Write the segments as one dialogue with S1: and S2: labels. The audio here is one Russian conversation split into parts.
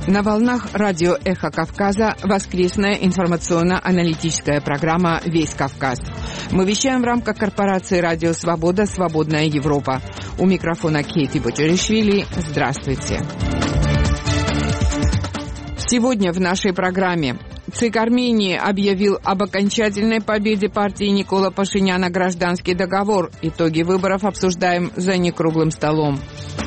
S1: На волнах радио «Эхо Кавказа» воскресная информационно-аналитическая программа «Весь Кавказ». Мы вещаем в рамках корпорации «Радио Свобода. Свободная Европа». У микрофона Кейти Бочаришвили. Здравствуйте. Сегодня в нашей программе ЦИК Армении объявил об окончательной победе партии Никола Пашиняна «Гражданский договор». Итоги выборов обсуждаем за некруглым столом.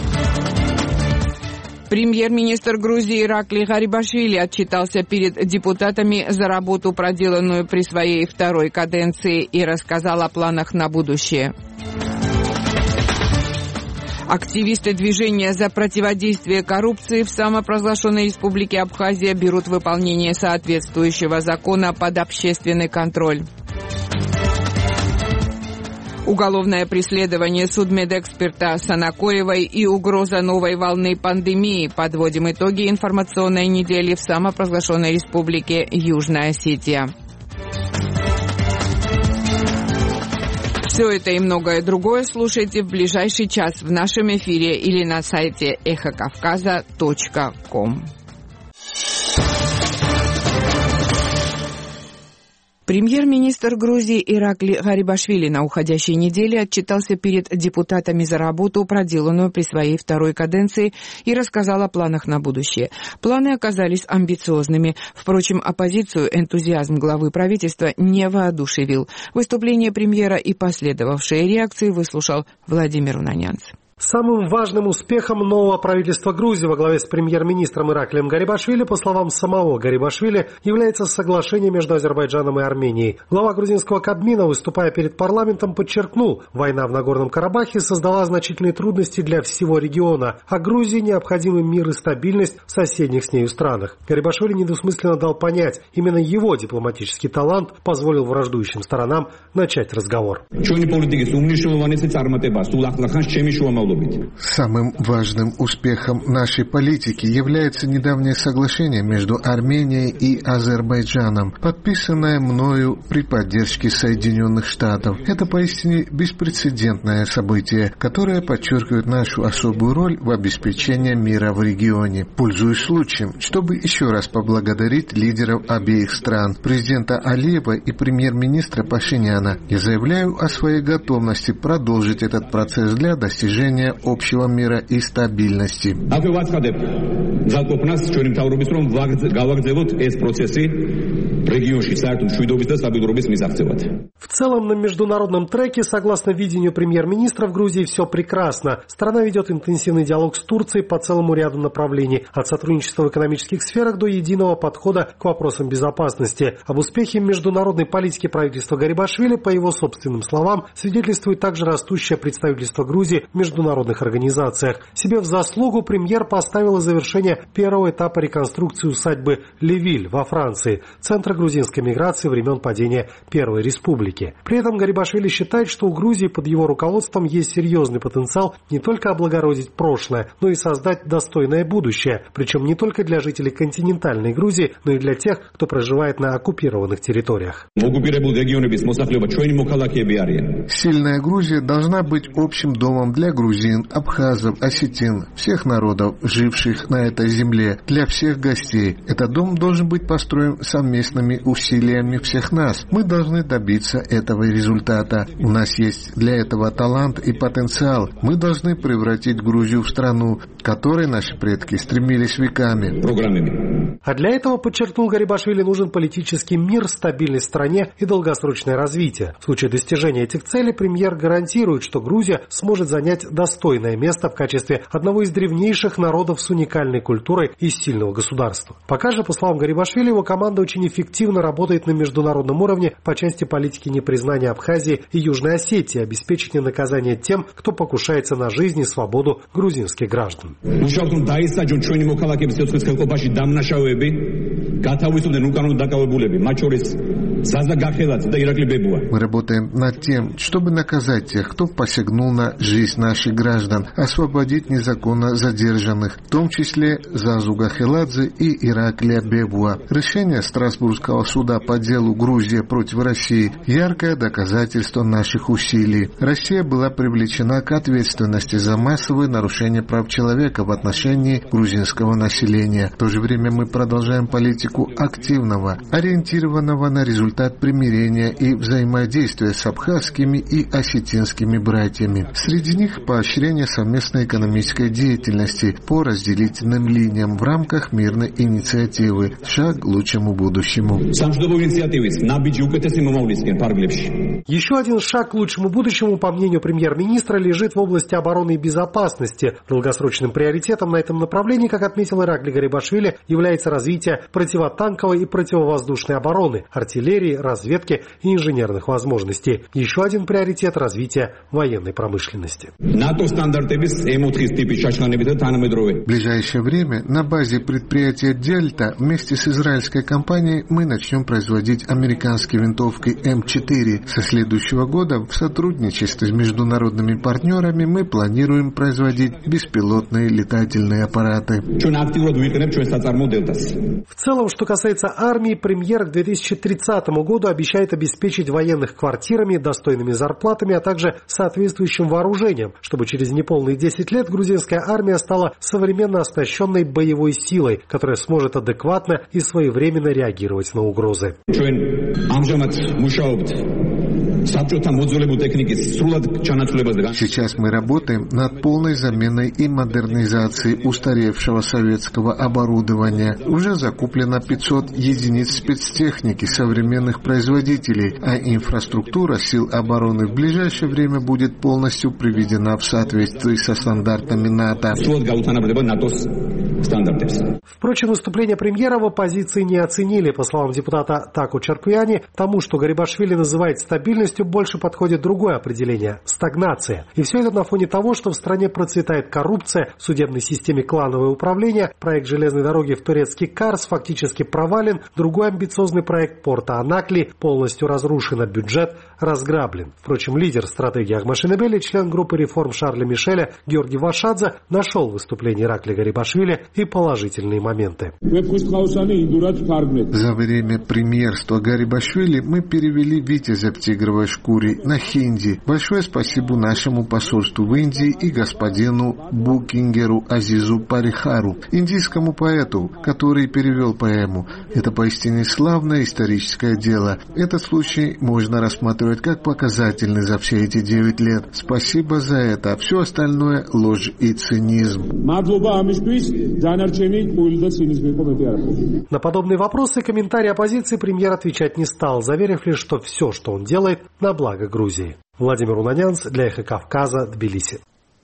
S1: Премьер-министр Грузии Иракли Гарибашвили отчитался перед депутатами за работу, проделанную при своей второй каденции, и рассказал о планах на будущее. Активисты движения за противодействие коррупции в самопровозглашенной республике Абхазия берут выполнение соответствующего закона под общественный контроль. Уголовное преследование судмедэксперта Санакоевой и угроза новой волны пандемии. Подводим итоги информационной недели в самопровозглашенной республике Южная Осетия. Все это и многое другое слушайте в ближайший час в нашем эфире или на сайте эхокавказа.ком. Премьер-министр Грузии Иракли Гарибашвили на уходящей неделе отчитался перед депутатами за работу, проделанную при своей второй каденции, и рассказал о планах на будущее. Планы оказались амбициозными. Впрочем, оппозицию энтузиазм главы правительства не воодушевил. Выступление премьера и последовавшие реакции выслушал Владимир Унанянц.
S2: Самым важным успехом нового правительства Грузии во главе с премьер-министром Ираклием Гарибашвили, по словам самого Гарибашвили, является соглашение между Азербайджаном и Арменией. Глава грузинского Кабмина, выступая перед парламентом, подчеркнул, война в Нагорном Карабахе создала значительные трудности для всего региона, а Грузии необходимы мир и стабильность в соседних с нею странах. Гарибашвили недвусмысленно дал понять, именно его дипломатический талант позволил враждующим сторонам начать разговор.
S3: Самым важным успехом нашей политики является недавнее соглашение между Арменией и Азербайджаном, подписанное мною при поддержке Соединенных Штатов. Это поистине беспрецедентное событие, которое подчеркивает нашу особую роль в обеспечении мира в регионе. Пользуясь случаем, чтобы еще раз поблагодарить лидеров обеих стран, президента Алиева и премьер-министра Пашиняна, я заявляю о своей готовности продолжить этот процесс для достижения общего мира и стабильности.
S2: В целом, на международном треке, согласно видению премьер-министра, в Грузии все прекрасно. Страна ведет интенсивный диалог с Турцией по целому ряду направлений, от сотрудничества в экономических сферах до единого подхода к вопросам безопасности. Об успехе международной политики правительства Гарибашвили, по его собственным словам, свидетельствует также растущее представительство Грузии в международных организациях. Себе в заслугу премьер поставил завершение первого этапа реконструкции усадьбы Левиль во Франции, центра грузинской миграции времен падения Первой Республики. При этом Гарибашвили считает, что у Грузии под его руководством есть серьезный потенциал не только облагородить прошлое, но и создать достойное будущее, причем не только для жителей континентальной Грузии, но и для тех, кто проживает на оккупированных территориях.
S3: Сильная Грузия должна быть общим домом для грузин, абхазов, осетин, всех народов, живших на этой земле, для всех гостей. Этот дом должен быть построен совместными усилиями всех нас. Мы должны добиться этого результата. У нас есть для этого талант и потенциал. Мы должны превратить Грузию в страну, к которой наши предки стремились веками.
S2: А для этого, подчеркнул Гарибашвили, нужен политический мир, стабильность в стране и долгосрочное развитие. В случае достижения этих целей премьер гарантирует, что Грузия сможет занять достойное место в качестве одного из древнейших народов с уникальной культурой и сильного государства. Пока же, по словам Гарибашвили, его команда очень эффективно работает на международном уровне по части политики непризнания Абхазии и Южной Осетии, обеспечения наказания тем, кто покушается на жизнь и свободу грузинских граждан.
S3: Мы работаем над тем, чтобы наказать тех, кто посягнул на жизнь наших граждан, освободить незаконно задержанных, в том числе Зазу Гахеладзе и Ираклия Бебуа. Решение Страсбургского суда по делу Грузия против России – яркое доказательство наших усилий. Россия была привлечена к ответственности за массовые нарушения прав человека в отношении грузинского населения. В то же время мы продолжаем политику активного, ориентированного на результат примирения и взаимодействия с абхазскими и осетинскими братьями. Среди них поощрение совместной экономической деятельности по разделительным линиям в рамках мирной инициативы «Шаг к лучшему будущему».
S2: Еще один шаг к лучшему будущему, по мнению премьер-министра, лежит в области обороны и безопасности. Долгосрочным приоритетом на этом направлении, как отметил Иракли Гарибашвили, является развитие противотанковой и противовоздушной обороны, артиллерии, разведки и инженерных возможностей. Еще один приоритет – развитие военной промышленности.
S3: В ближайшее время на базе предприятия «Дельта» вместе с израильской компанией мы начнем производить американские винтовки М4. Со следующего года в сотрудничестве с международными партнерами мы планируем производить беспилотные летательные аппараты.
S2: В целом, что касается армии, премьер к 2030 году обещает обеспечить военных квартирами, достойными зарплатами, а также соответствующим вооружением, чтобы через неполные 10 лет грузинская армия стала современно оснащенной боевой силой, которая сможет адекватно и своевременно реагировать на угрозы.
S3: Сейчас мы работаем над полной заменой и модернизацией устаревшего советского оборудования. Уже закуплено 500 единиц спецтехники современных производителей, а инфраструктура сил обороны в ближайшее время будет полностью приведена в соответствии со стандартами НАТО.
S2: Впрочем, выступление премьера в оппозиции не оценили. По словам депутата Таку Чаркуяни, тому, что Гарибашвили называет стабильностью, больше подходит другое определение – стагнация. И все это на фоне того, что в стране процветает коррупция, в судебной системе клановое управление, проект железной дороги в турецкий Карс фактически провален, другой амбициозный проект порта Анакли полностью разрушен, а бюджет разграблен. Впрочем, лидер стратегии Ахмашинебели, член группы реформ Шарля Мишеля Георгий Вашадзе нашел в выступлении Иракли Гарибашвили и положительные моменты.
S3: За время премьерства Гарибашвили мы перевели «Витязя в тигровой шкуре» на хинди. Большое спасибо нашему посольству в Индии и господину Букингеру Азизу Парихару, индийскому поэту, который перевел поэму. Это поистине славное историческое дело. Этот случай можно рассматривать как показательный за все эти 9 лет. Спасибо за это. Все остальное – ложь и цинизм.
S2: На подобные вопросы и комментарии оппозиции премьер отвечать не стал, заверив лишь, что все, что он делает, на благо Грузии. Владимир Унанянц для «Эхо Кавказа», Тбилиси.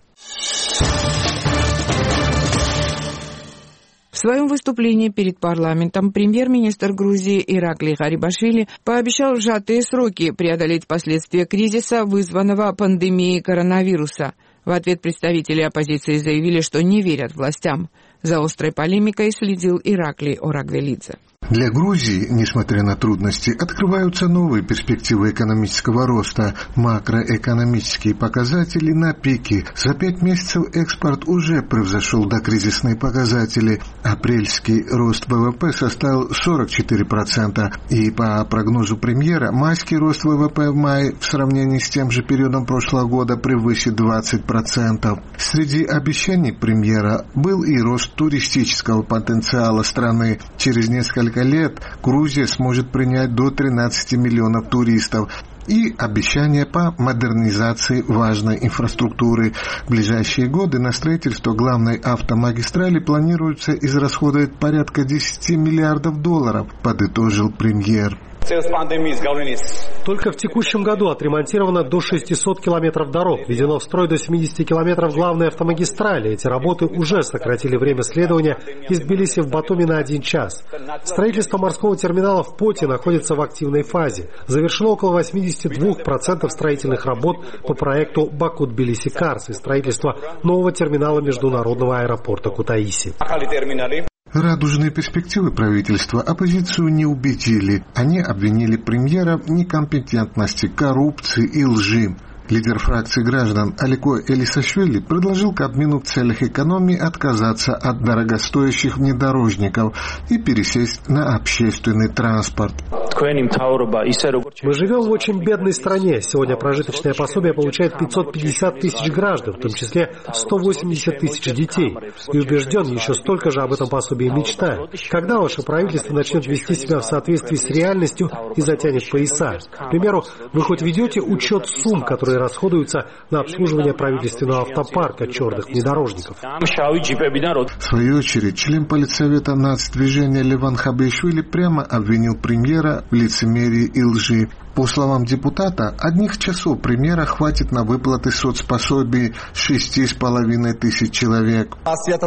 S1: В своем выступлении перед парламентом премьер-министр Грузии Иракли Гарибашвили пообещал в сжатые сроки преодолеть последствия кризиса, вызванного пандемией коронавируса. В ответ представители оппозиции заявили, что не верят властям. За острой полемикой следил Иракли Орагвелидзе.
S3: Для Грузии, несмотря на трудности, открываются новые перспективы экономического роста. Макроэкономические показатели на пике. За 5 месяцев экспорт уже превзошел докризисные показатели. Апрельский рост ВВП составил 44%. И по прогнозу премьера, майский рост ВВП в мае в сравнении с тем же периодом прошлого года превысит 20%. Среди обещаний премьера был и рост туристического потенциала страны. Через несколько лет Грузия сможет принять до 13 миллионов туристов. И обещания по модернизации важной инфраструктуры. В ближайшие годы на строительство главной автомагистрали планируется израсходовать порядка $10 миллиардов, подытожил премьер.
S2: Только в текущем году отремонтировано до 600 километров дорог, введено в строй до 70 километров главной автомагистрали. Эти работы уже сократили время следования из Тбилиси в Батуми на 1 час. Строительство морского терминала в Поте находится в активной фазе. Завершено около 82% строительных работ по проекту Баку-Тбилиси-Карс и строительство нового терминала международного аэропорта Кутаиси.
S3: Радужные перспективы правительства оппозицию не убедили. Они обвинили премьера в некомпетентности, коррупции и лжи. Лидер фракции граждан Алико Элисашвили предложил Кабмину в целях экономии отказаться от дорогостоящих внедорожников и пересесть на общественный транспорт.
S2: Мы живем в очень бедной стране. Сегодня прожиточное пособие получает 550 тысяч граждан, в том числе 180 тысяч детей. И убежден, еще столько же об этом пособии мечтают. Когда ваше правительство начнет вести себя в соответствии с реальностью и затянет пояса? К примеру, вы хоть ведете учет сумм, которые расходуются на обслуживание правительственного автопарка черных внедорожников?
S3: В свою очередь, член политсовета нацдвижения Леван Хабишвили прямо обвинил премьера в лицемерии и лжи. По словам депутата, одних часов премьера хватит на выплаты соцпособий 6,5 тысяч человек.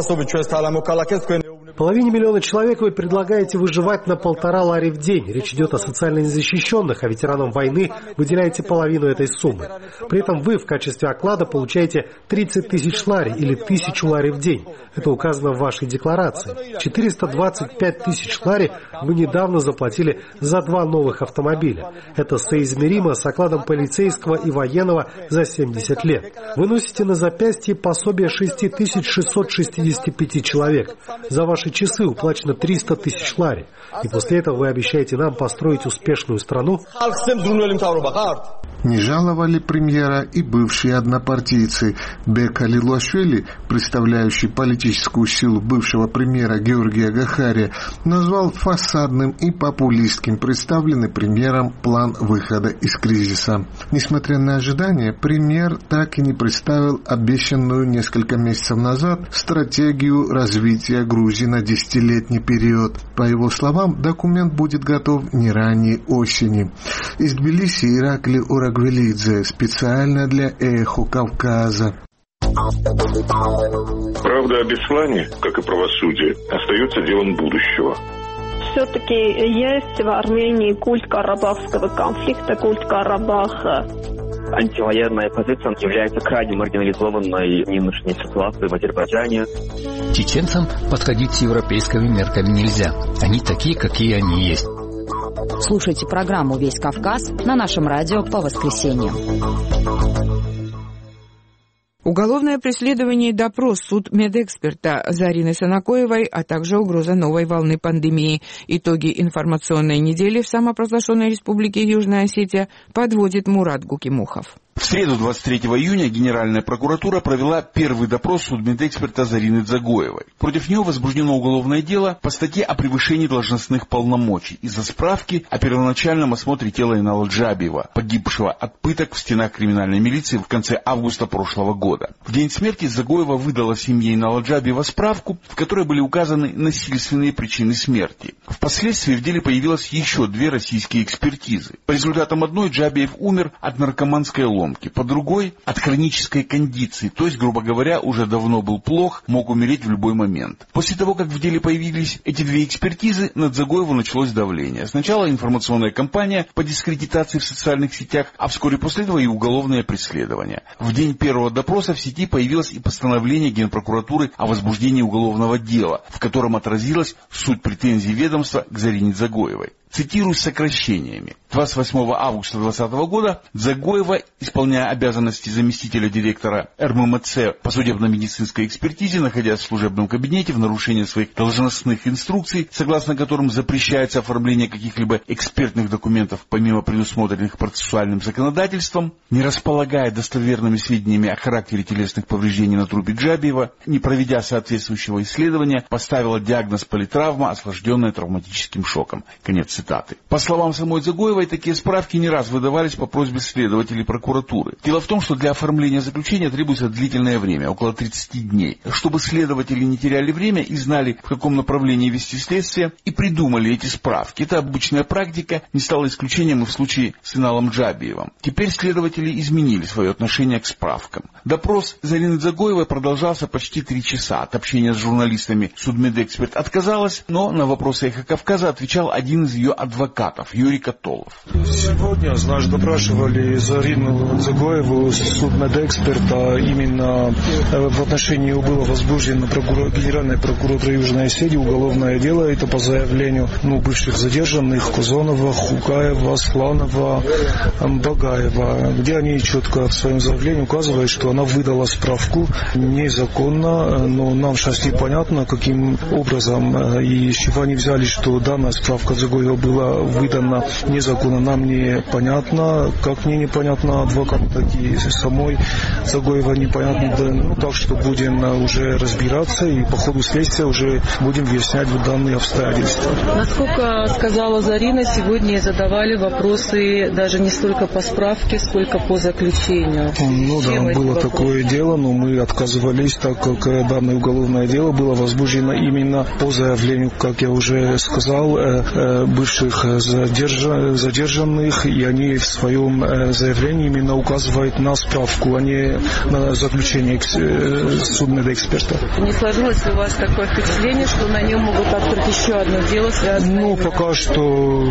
S2: Половине миллиона человек вы предлагаете выживать на 1,5 лари в день. Речь идет о социально незащищенных, а ветеранам войны выделяете половину этой суммы. При этом вы в качестве оклада получаете 30 тысяч лари или 1000 лари в день. Это указано в вашей декларации. 425 тысяч лари вы недавно заплатили за 2 новых автомобиля. Это соизмеримо с окладом полицейского и военного за 70 лет. Вы носите на запястье пособие 6665 человек. За ваши часы уплачено 300 тысяч лари. И после этого вы обещаете нам построить успешную страну?
S3: Не жаловали премьера и бывшие однопартийцы. Бек Алилуашвили, представляющий политическую силу бывшего премьера Георгия Гахария, назвал фасадным и популистским представленный премьером план выхода из кризиса. Несмотря на ожидания, премьер так и не представил обещанную несколько месяцев назад стратегию развития Грузии на десятилетний период. По его словам, документ будет готов не ранее осени. Из Тбилиси Иракли Урагвелидзе специально для «Эхо Кавказа».
S4: Правда о Беслане, как и правосудие, остается делом будущего.
S5: Все-таки есть в Армении культ карабахского конфликта, культ Карабаха.
S6: Антивоенная позиция является крайне маргинализованной в нынешней ситуации в Азербайджане.
S7: Чеченцам подходить с европейскими мерками нельзя. Они такие, какие они есть.
S8: Слушайте программу «Весь Кавказ» на нашем радио по воскресеньям.
S1: Уголовное преследование и допрос судмедэксперта Зарины Санакоевой, а также угроза новой волны пандемии. Итоги информационной недели в самопровозглашенной республике Южная Осетия подводит Мурат Гукимухов.
S9: В среду 23 июня Генеральная прокуратура провела первый допрос судмедэксперта Зарины Дзагоевой. Против нее возбуждено уголовное дело по статье о превышении должностных полномочий из-за справки о первоначальном осмотре тела Инала Джабиева, погибшего от пыток в стенах криминальной милиции в конце августа прошлого года. В день смерти Дзагоева выдала семье Инала Джабиева справку, в которой были указаны насильственные причины смерти. Впоследствии в деле появилось еще 2 российские экспертизы. По результатам одной Джабиев умер от наркоманской ломки, по другой – от хронической кондиции, то есть, грубо говоря, уже давно был плох, мог умереть в любой момент. После того, как в деле появились эти 2 экспертизы, на Дзагоеву началось давление. Сначала информационная кампания по дискредитации в социальных сетях, а вскоре после этого и уголовное преследование. В день первого допроса в сети появилось и постановление Генпрокуратуры о возбуждении уголовного дела, в котором отразилась суть претензий ведомства к Зарине Дзагоевой. Цитирую с сокращениями. 28 августа 2020 года Дзагоева, исполняя обязанности заместителя директора РММЦ по судебно-медицинской экспертизе, находясь в служебном кабинете в нарушении своих должностных инструкций, согласно которым запрещается оформление каких-либо экспертных документов помимо предусмотренных процессуальным законодательством, не располагая достоверными сведениями о характере телесных повреждений на трупе Джабиева, не проведя соответствующего исследования, поставила диагноз политравма, осложненная травматическим шоком. Конец цитаты. По словам самой Дзагоевой, такие справки не раз выдавались по просьбе следователей прокуратуры. Дело в том, что для оформления заключения требуется длительное время, около 30 дней. Чтобы следователи не теряли время и знали, в каком направлении вести следствие, и придумали эти справки. Это обычная практика, не стала исключением и в случае с Иналом Джабиевым. Теперь следователи изменили свое отношение к справкам. Допрос Зарины Дзагоевой продолжался почти 3 часа. От общения с журналистами судмедэксперт отказалась, но на вопросы «Эхо Кавказа» отвечал один из ее ее адвокатов Юрий Котолов.
S10: Сегодня, допрашивали Зарину Дзагоеву, судмедэксперта. Именно в отношении ее было возбуждено Генеральной прокуратурой Южной Осетии уголовное дело. Это по заявлению бывших задержанных Кузонова, Хугаева, Сланова, Багаева, где они четко в своем заявлении указывают, что она выдала справку незаконно, но нам сейчас непонятно, каким образом и с чего они взяли, что данная справка Дзагоева была выдана незаконно, нам непонятно. Как мне непонятно, адвокату, так и самой Дзагоева непонятно. Так что будем уже разбираться и по ходу следствия уже будем выяснять данные обстоятельства.
S11: Насколько сказала Зарина, сегодня задавали вопросы даже не столько по справке, сколько по заключению.
S10: Было такое дело, но мы отказывались, так как данное уголовное дело было возбуждено именно по заявлению, как я уже сказал, бывших задержанных, и они в своем заявлении именно указывают на справку, а не на заключение судмедэксперта.
S11: Не сложилось ли у вас такое впечатление, что на нем могут открыть еще одно дело, связанное?
S10: Пока что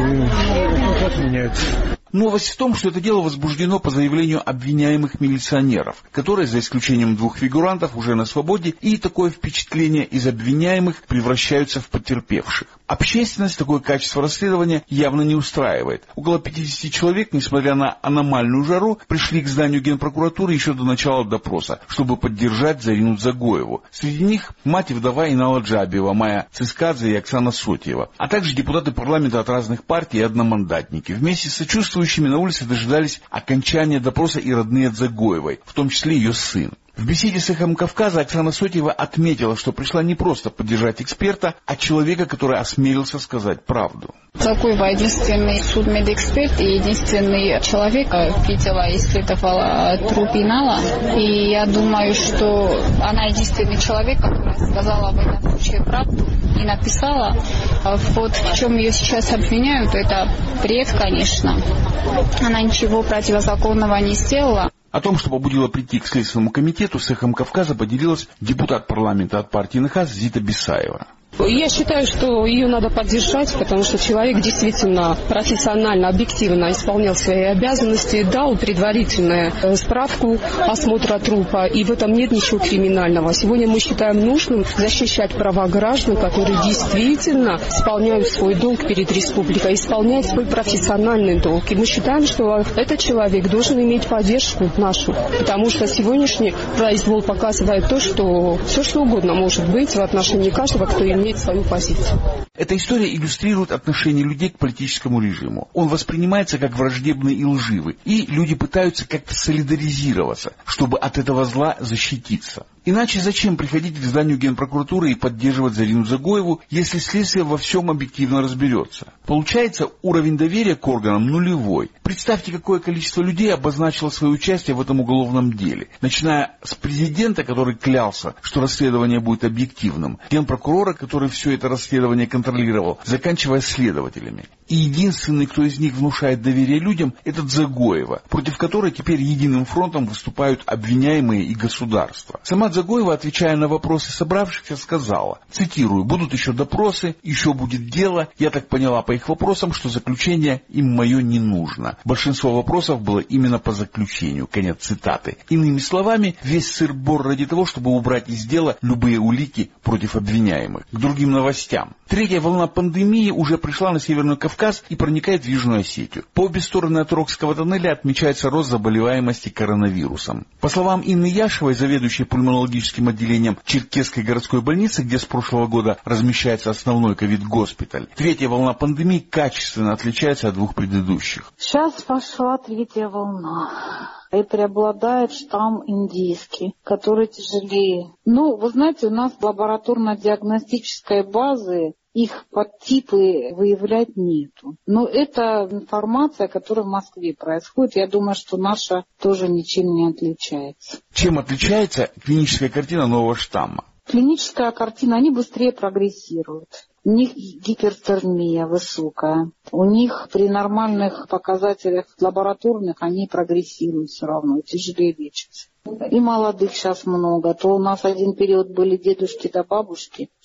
S10: нет.
S9: Новость в том, что это дело возбуждено по заявлению обвиняемых милиционеров, которые, за исключением 2 фигурантов, уже на свободе, и такое впечатление из обвиняемых превращаются в потерпевших. Общественность такое качество расследования явно не устраивает. Около 50 человек, несмотря на аномальную жару, пришли к зданию Генпрокуратуры еще до начала допроса, чтобы поддержать Зарину Дзагоеву. Среди них мать и вдова Инала Джабиева, Майя Цискадзе и Оксана Сотьева, а также депутаты парламента от разных партий и одномандатники. Вместе с сочувствующими на улице дожидались окончания допроса и родные Дзагоевой, в том числе ее сын. В беседе с «Эхом Кавказа» Оксана Сотьева отметила, что пришла не просто поддержать эксперта, а человека, который осмелился сказать правду.
S12: Дзагоева единственный судмедэксперт и единственный человек видела, исследовала труп Инала. И я думаю, что она единственный человек, который сказала в этом случае правду и написала. Вот в чем ее сейчас обвиняют, это бред, конечно. Она ничего противозаконного не сделала.
S9: О том, что побудило прийти к Следственному комитету, с «Эхом Кавказа» поделилась депутат парламента от партии НХАС Зита Бесаева.
S13: Я считаю, что ее надо поддержать, потому что человек действительно профессионально, объективно исполнял свои обязанности, дал предварительную справку осмотра трупа, и в этом нет ничего криминального. Сегодня мы считаем нужным защищать права граждан, которые действительно исполняют свой долг перед республикой, исполняют свой профессиональный долг. И мы считаем, что этот человек должен иметь поддержку нашу, потому что сегодняшний произвол показывает то, что все что угодно может быть в отношении каждого, кто имеет свою позицию.
S9: Эта история иллюстрирует отношение людей к политическому режиму. Он воспринимается как враждебный и лживый, и люди пытаются как-то солидаризироваться, чтобы от этого зла защититься. Иначе зачем приходить к зданию Генпрокуратуры и поддерживать Зарину Дзагоеву, если следствие во всем объективно разберется? Получается, уровень доверия к органам нулевой. Представьте, какое количество людей обозначило свое участие в этом уголовном деле. Начиная с президента, который клялся, что расследование будет объективным, генпрокурора, который все это расследование контролировал, заканчивая следователями. И единственный, кто из них внушает доверие людям, это Дзагоева, против которой теперь единым фронтом выступают обвиняемые и государство. Сама Дзагоева, отвечая на вопросы собравшихся, сказала, цитирую, «Будут еще допросы, еще будет дело. Я так поняла по их вопросам, что заключение им мое не нужно». Большинство вопросов было именно по заключению. Конец цитаты. Иными словами, весь сыр-бор ради того, чтобы убрать из дела любые улики против обвиняемых. К другим новостям. Третья волна пандемии уже пришла на Северный Кавказ и проникает в Южную Осетию. По обе стороны от Рокского тоннеля отмечается рост заболеваемости коронавирусом. По словам Инны Яшевой, заведующей пульмонологическим отделением Черкесской городской больницы, где с прошлого года размещается основной ковид-госпиталь, третья волна пандемии качественно отличается от двух предыдущих.
S14: Сейчас пошла третья волна. И преобладает штамм индийский, который тяжелее. Вы знаете, у нас лабораторно-диагностической базы их подтипы выявлять нету. Но это информация, которая в Москве происходит. Я думаю, что наша тоже ничем не отличается.
S9: Чем отличается клиническая картина нового штамма?
S14: Клиническая картина, они быстрее прогрессируют. У них гипертермия высокая. У них при нормальных показателях лабораторных они прогрессируют все равно, тяжелее лечатся. И молодых сейчас много. То у нас один период были дедушки да бабушки.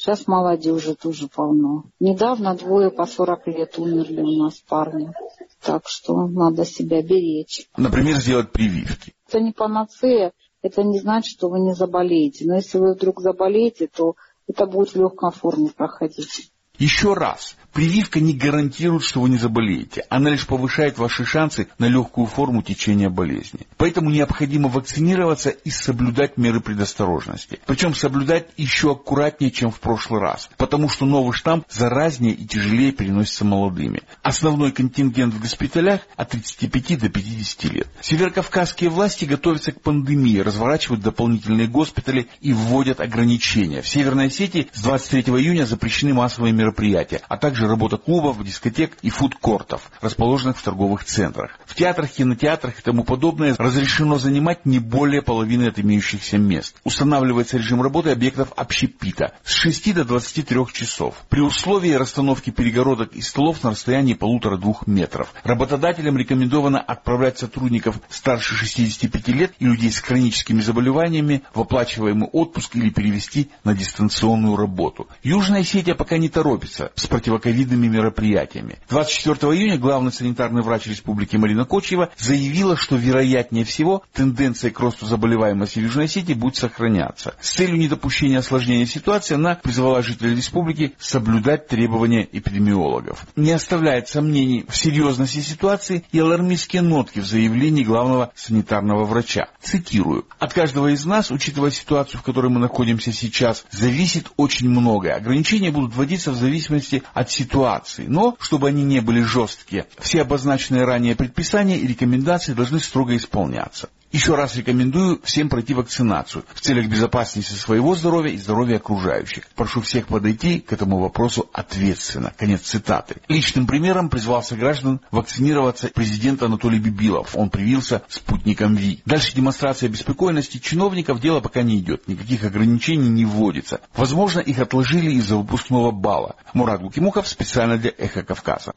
S14: Сейчас молодежи тоже полно. Недавно 2 по 40 лет умерли у нас парни. Так что надо себя беречь.
S9: Например, сделать прививки.
S14: Это не панацея, это не значит, что вы не заболеете. Но если вы вдруг заболеете, то это будет в легкой форме проходить.
S9: Еще раз, прививка не гарантирует, что вы не заболеете. Она лишь повышает ваши шансы на легкую форму течения болезни. Поэтому необходимо вакцинироваться и соблюдать меры предосторожности. Причем соблюдать еще аккуратнее, чем в прошлый раз. Потому что новый штамм заразнее и тяжелее переносится молодыми. Основной контингент в госпиталях от 35 до 50 лет. Северокавказские власти готовятся к пандемии, разворачивают дополнительные госпитали и вводят ограничения. В Северной Осетии с 23 июня запрещены массовые мероприятия, а также работа клубов, дискотек и фудкортов, расположенных в торговых центрах. В театрах, кинотеатрах и тому подобное разрешено занимать не более половины от имеющихся мест. Устанавливается режим работы объектов общепита с 6 до 23 часов, при условии расстановки перегородок и столов на расстоянии 1,5-2 метров. Работодателям рекомендовано отправлять сотрудников старше 65 лет и людей с хроническими заболеваниями в оплачиваемый отпуск или перевести на дистанционную работу. Южная Осетия пока не торопится с противоковидными мероприятиями. 24 июня главный санитарный врач республики Марина Кочева заявила, что вероятнее всего тенденция к росту заболеваемости в Южной Осетии будет сохраняться. С целью недопущения осложнения ситуации она призвала жителей республики соблюдать требования эпидемиологов. Не оставляет сомнений в серьезности ситуации и алармистские нотки в заявлении главного санитарного врача. Цитирую: «От каждого из нас, учитывая ситуацию, в которой мы находимся сейчас, зависит очень многое. Ограничения будут вводиться в зависимости от ситуации, но, чтобы они не были жесткие, все обозначенные ранее предписания и рекомендации должны строго исполняться». Еще раз рекомендую всем пройти вакцинацию в целях безопасности своего здоровья и здоровья окружающих. Прошу всех подойти к этому вопросу ответственно. Конец цитаты. Личным примером призвал сограждан вакцинироваться президент Анатолий Бибилов. Он привился спутником ВИ. Дальше демонстрация беспокойности чиновников, дело пока не идет. Никаких ограничений не вводится. Возможно, их отложили из-за выпускного балла. Мурат Гукимухов специально для «Эхо Кавказа».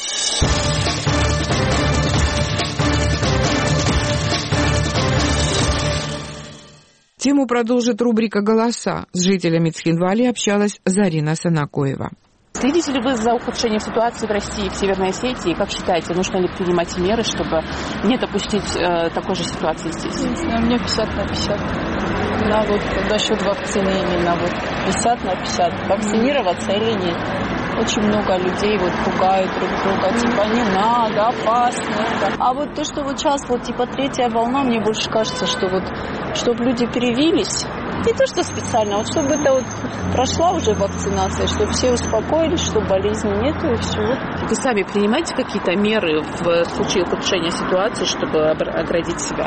S1: Тему продолжит рубрика «Голоса». С жителями Цхинвали общалась Зарина Санакоева.
S15: Следите ли вы за ухудшением ситуации в России, в Северной Осетии? Как считаете, нужно ли принимать меры, чтобы не допустить такой же ситуации здесь?
S16: У меня 50 на 50. Да, вот насчет вакцины именно вот 50 на 50. Вакцинироваться или нет? Очень много людей вот пугают друг друга, типа не надо, опасно. А вот то, что вот сейчас вот типа 3-я волна, мне больше кажется, что вот чтобы люди привились, не то что специально, вот чтобы это вот прошла уже вакцинация, чтобы все успокоились, что болезни нету и все.
S15: Вы сами принимаете какие-то меры в случае ухудшения ситуации, чтобы оградить себя?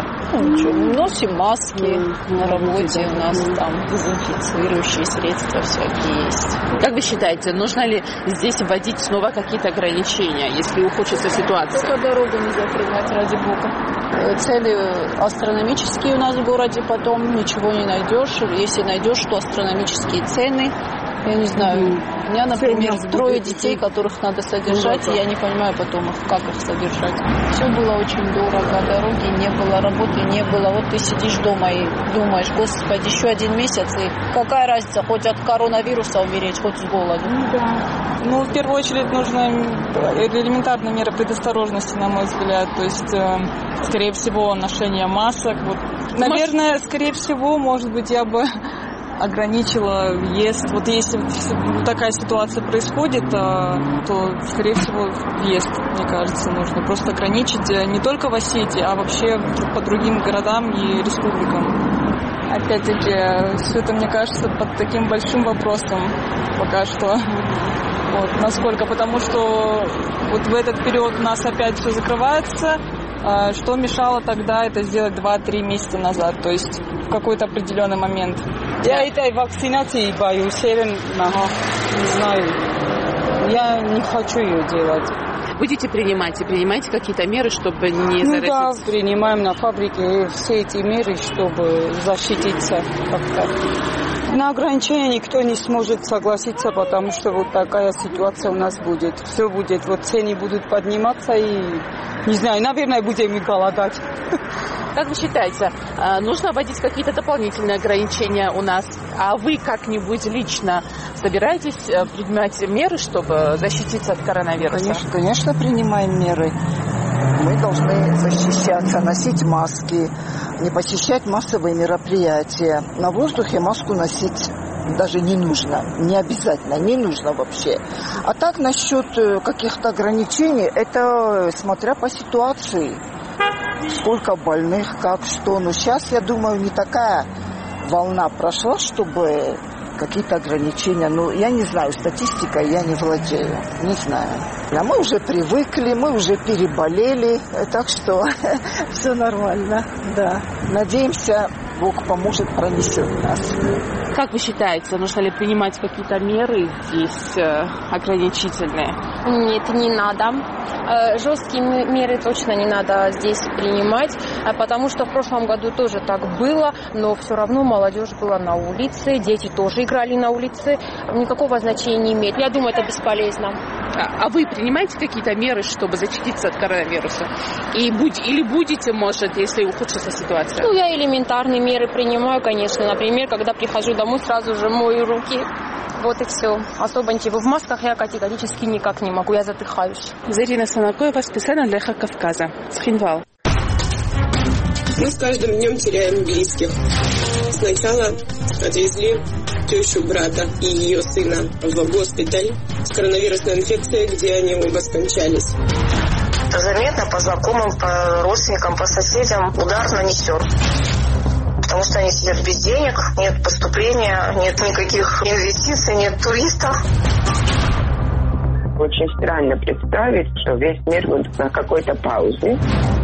S16: Носим маски на работе, у нас там дезинфицирующие средства всякие есть.
S15: Как вы считаете, нужно ли здесь вводить снова какие-то ограничения, если ухудшится ситуация?
S16: Только дорогу не закрывать, ради бога. Цены астрономические у нас в городе, потом ничего не найдешь. Если найдешь, то астрономические цены. Я не знаю, у меня, например, 3 детей, которых надо содержать, и я не понимаю потом, как их содержать. Все было очень дорого, дороги не было, работы не было. Вот ты сидишь дома и думаешь, господи, еще 1 месяц, и какая разница, хоть от коронавируса умереть, хоть с голоду.
S17: Ну, в первую очередь, нужно элементарные меры предосторожности, на мой взгляд. То есть, скорее всего, ношение масок. Вот. Наверное, скорее всего, может быть, я бы ограничила въезд. Вот если такая ситуация происходит, то, скорее всего, въезд, мне кажется, нужно просто ограничить не только в Осетии, а вообще по другим городам и республикам. Опять-таки, все это, мне кажется, под таким большим вопросом пока что. Вот, насколько? Потому что вот в этот период у нас опять все закрывается. Что мешало тогда это сделать 2-3 месяца назад, то есть в какой-то определенный момент?
S18: Я этой вакцинации боюсь, не знаю, я не хочу ее делать.
S15: Будете принимайте какие-то меры, чтобы не заразиться?
S18: Да, принимаем на фабрике все эти меры, чтобы защититься как-то. На ограничения никто не сможет согласиться, потому что вот такая ситуация у нас будет. Все будет, вот цены будут подниматься и, не знаю, наверное, будем и голодать.
S15: Как вы считаете, нужно вводить какие-то дополнительные ограничения у нас? А вы как-нибудь лично собираетесь принимать меры, чтобы защититься от коронавируса?
S19: Конечно, принимаем меры. Мы должны защищаться, носить маски, не посещать массовые мероприятия. На воздухе маску носить даже не нужно, не обязательно, не нужно вообще. А так насчет каких-то ограничений, это смотря по ситуации. Сколько больных, как, что. Но сейчас, я думаю, не такая волна прошла, чтобы какие-то ограничения. Ну, я не знаю, статистикой я не владею, не знаю. А мы уже привыкли, мы уже переболели, так что все нормально, да. Надеемся, Бог поможет, пронесет нас.
S15: Как вы считаете, нужно ли принимать какие-то меры здесь ограничительные?
S20: Нет, не надо. Жесткие меры точно не надо здесь принимать, потому что в прошлом году тоже так было, но все равно молодежь была на улице, дети тоже играли на улице, никакого значения не имеет. Я думаю, это бесполезно.
S15: А вы принимаете какие-то меры, чтобы защититься от коронавируса? Или будете, может, если ухудшится ситуация?
S20: Ну, я элементарные меры принимаю, конечно. Например, когда прихожу домой, сразу же мою руки. Вот и все. Особо ничего. В масках я категорически никак не могу, я задыхаюсь.
S15: Зарина Санакоева, специально для «Эхо Кавказа». Схинвал.
S21: Мы с каждым днем теряем близких. Сначала отвезли тещу брата и ее сына в госпиталь с коронавирусной инфекцией, где они оба скончались.
S22: Заметно по знакомым, по родственникам, по соседям удар нанесен. Потому что они сидят без денег, нет поступления, нет никаких инвестиций, нет туристов.
S23: Очень странно представить, что весь мир будет на какой-то паузе.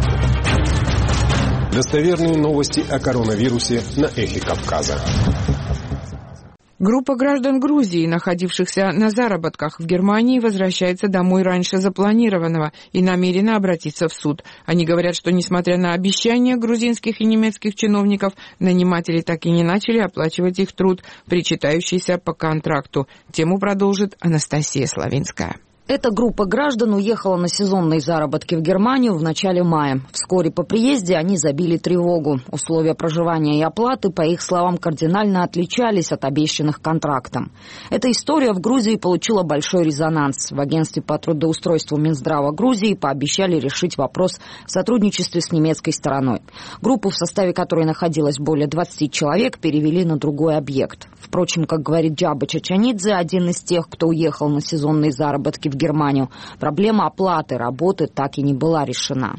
S24: Достоверные новости о коронавирусе на «Эхе Кавказа».
S1: Группа граждан Грузии, находившихся на заработках в Германии, возвращается домой раньше запланированного и намерена обратиться в суд. Они говорят, что, несмотря на обещания грузинских и немецких чиновников, наниматели так и не начали оплачивать их труд, причитающийся по контракту. Тему продолжит Анастасия Славинская.
S8: Эта группа граждан уехала на сезонные заработки в Германию в начале мая. Вскоре по приезде они забили тревогу. Условия проживания и оплаты, по их словам, кардинально отличались от обещанных контрактом. Эта история в Грузии получила большой резонанс. В агентстве по трудоустройству Минздрава Грузии пообещали решить вопрос в сотрудничестве с немецкой стороной. Группу, в составе которой находилось более 20 человек, перевели на другой объект. Впрочем, как говорит Джаба Чачанидзе, один из тех, кто уехал на сезонные заработки в Германию, проблема оплаты работы так и не была решена.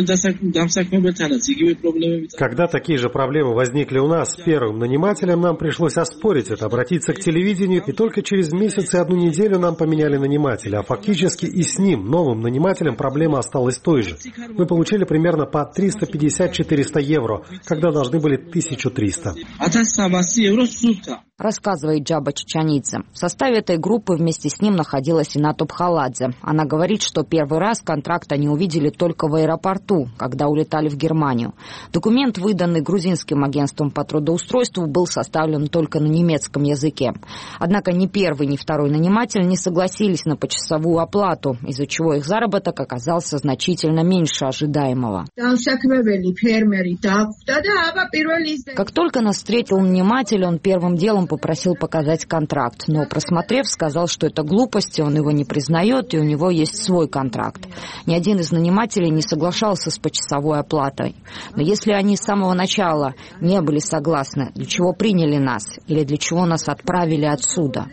S2: Когда такие же проблемы возникли у нас с первым нанимателем, нам пришлось оспорить это, обратиться к телевидению, и только через месяц и 1 неделю нам поменяли нанимателя, а фактически и с ним, новым нанимателем, проблема осталась той же. Мы получили примерно по 350-400 евро, когда должны были 1300.
S8: Рассказывает Джаба Чачанидзе. В составе этой группы вместе с ним находилась Инат Обхаладзе. Она говорит, что первый раз контракт они увидели только в аэропорту, когда улетали в Германию. Документ, выданный грузинским агентством по трудоустройству, был составлен только на немецком языке. Однако ни первый, ни второй наниматель не согласились на почасовую оплату, из-за чего их заработок оказался значительно меньше ожидаемого. Как только нас встретил наниматель, он первым делом попросил показать контракт, но, просмотрев, сказал, что это глупость, он его не признает, и у него есть свой контракт. Ни один из нанимателей не соглашался с почасовой оплатой. Но если они с самого начала не были согласны, для чего приняли нас или для чего нас отправили отсюда?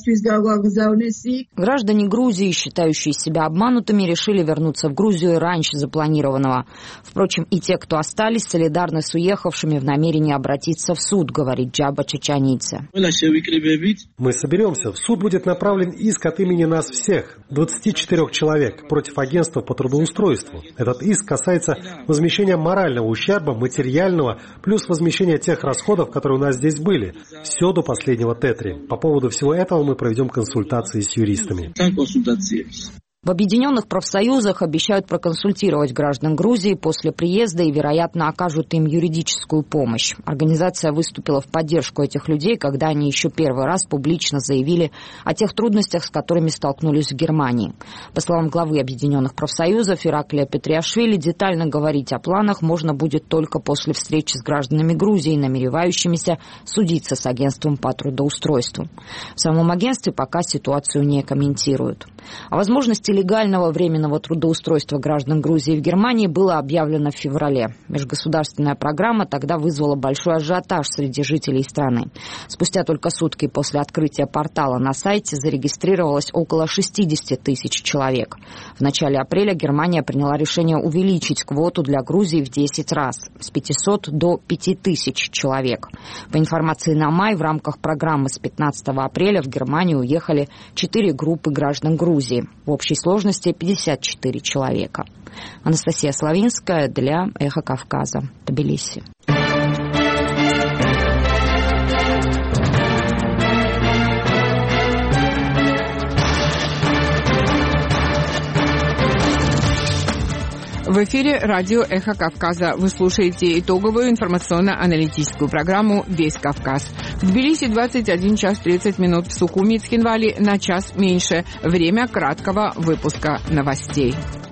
S8: Граждане Грузии, считающие себя обманутыми, решили вернуться в Грузию раньше запланированного. Впрочем, и те, кто остались, солидарны с уехавшими в намерении обратиться в суд, говорит Джаба Чачанидзе.
S2: Мы соберемся. В суд будет направлен иск от имени нас всех, 24 человек, против агентства по трудоустройству. Этот иск касается возмещения морального ущерба, материального, плюс возмещения тех расходов, которые у нас здесь были. Все до последнего тетри. По поводу всего этого мы проведем консультации с юристами.
S8: В Объединенных профсоюзах обещают проконсультировать граждан Грузии после приезда и, вероятно, окажут им юридическую помощь. Организация выступила в поддержку этих людей, когда они еще первый раз публично заявили о тех трудностях, с которыми столкнулись в Германии. По словам главы Объединенных профсоюзов Ираклия Петриашвили, детально говорить о планах можно будет только после встречи с гражданами Грузии, намеревающимися судиться с агентством по трудоустройству. В самом агентстве пока ситуацию не комментируют. О возможности легального временного трудоустройства граждан Грузии в Германии было объявлено в феврале. Межгосударственная программа тогда вызвала большой ажиотаж среди жителей страны. Спустя только сутки после открытия портала на сайте зарегистрировалось около 60 тысяч человек. В начале апреля Германия приняла решение увеличить квоту для Грузии в 10 раз – с 500 до 5000 человек. По информации на май, в рамках программы с 15 апреля в Германию уехали 4 группы граждан Грузии. В общей сложности 54 человека. Анастасия Славинская для «Эхо Кавказа», Тбилиси.
S1: В эфире радио «Эхо Кавказа». Вы слушаете итоговую информационно-аналитическую программу «Весь Кавказ». В Тбилиси 21 час 30 минут, в Сухуми и Цхинвали на час меньше. Время краткого выпуска новостей.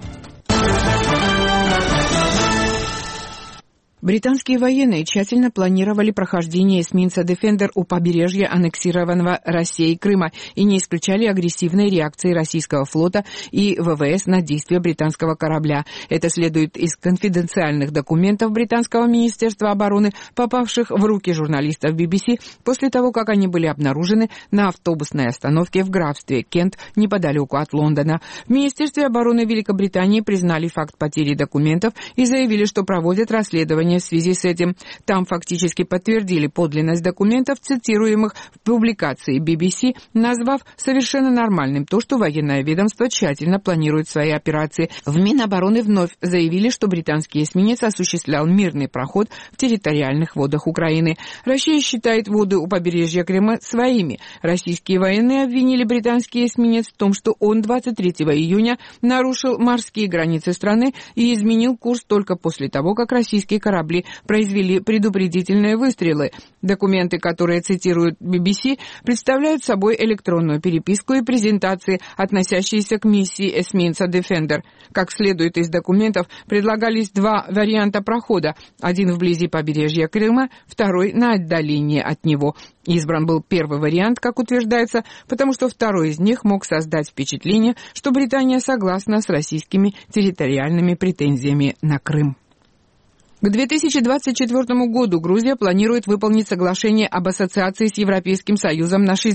S1: Британские военные тщательно планировали прохождение эсминца «Дефендер» у побережья аннексированного Россией Крыма и не исключали агрессивной реакции российского флота и ВВС на действия британского корабля. Это следует из конфиденциальных документов британского министерства обороны, попавших в руки журналистов BBC после того, как они были обнаружены на автобусной остановке в графстве Кент неподалеку от Лондона. В Министерстве обороны Великобритании признали факт потери документов и заявили, что проводят расследование в связи с этим. Там фактически подтвердили подлинность документов, цитируемых в публикации BBC, назвав совершенно нормальным то, что военное ведомство тщательно планирует свои операции. В Минобороны вновь заявили, что британский эсминец осуществлял мирный проход в территориальных водах Украины. Россия считает воды у побережья Крыма своими. Российские военные обвинили британский эсминец в том, что он 23 июня нарушил морские границы страны и изменил курс только после того, как российские корабли произвели предупредительные выстрелы. Документы, которые цитируют BBC, представляют собой электронную переписку и презентации, относящиеся к миссии эсминца «Дефендер». Как следует из документов, предлагались два варианта прохода. Один вблизи побережья Крыма, второй на отдалении от него. Избран был первый вариант, как утверждается, потому что второй из них мог создать впечатление, что Британия согласна с российскими территориальными претензиями на Крым. К 2024 году Грузия планирует выполнить соглашение об ассоциации с Европейским Союзом на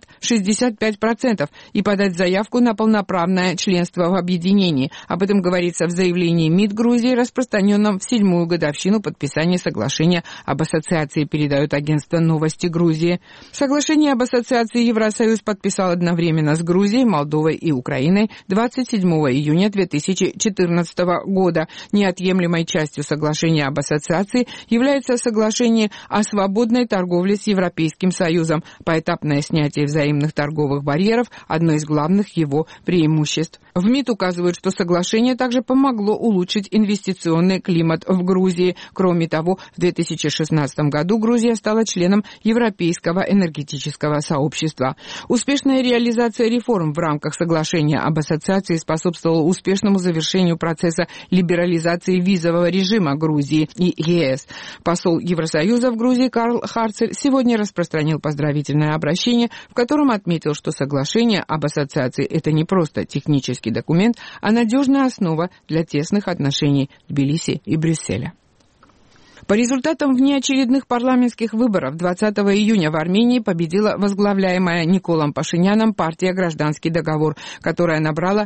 S1: 60-65% и подать заявку на полноправное членство в объединении. Об этом говорится в заявлении МИД Грузии, распространенном в 7-ю годовщину подписания соглашения об ассоциации, передает агентство «Новости Грузии». Соглашение об ассоциации Евросоюз подписал одновременно с Грузией, Молдовой и Украиной 27 июня 2014 года. Неотъемлемой частью соглашения об ассоциации является соглашение о свободной торговле с Европейским Союзом. Поэтапное снятие взаимных торговых барьеров – одно из главных его преимуществ. В МИД указывают, что соглашение также помогло улучшить инвестиционный климат в Грузии. Кроме того, в 2016 году Грузия стала членом Европейского энергетического сообщества. Успешная реализация реформ в рамках соглашения об ассоциации способствовала успешному завершению процесса либерализации визового режима Грузии и ЕС. Посол Евросоюза в Грузии Карл Харцель сегодня распространил поздравительное обращение, в котором отметил, что соглашение об ассоциации – это не просто технический документ, а надежная основа для тесных отношений Тбилиси и Брюсселя. По результатам внеочередных парламентских выборов 20 июня в Армении победила возглавляемая Николом Пашиняном партия «Гражданский договор», которая набрала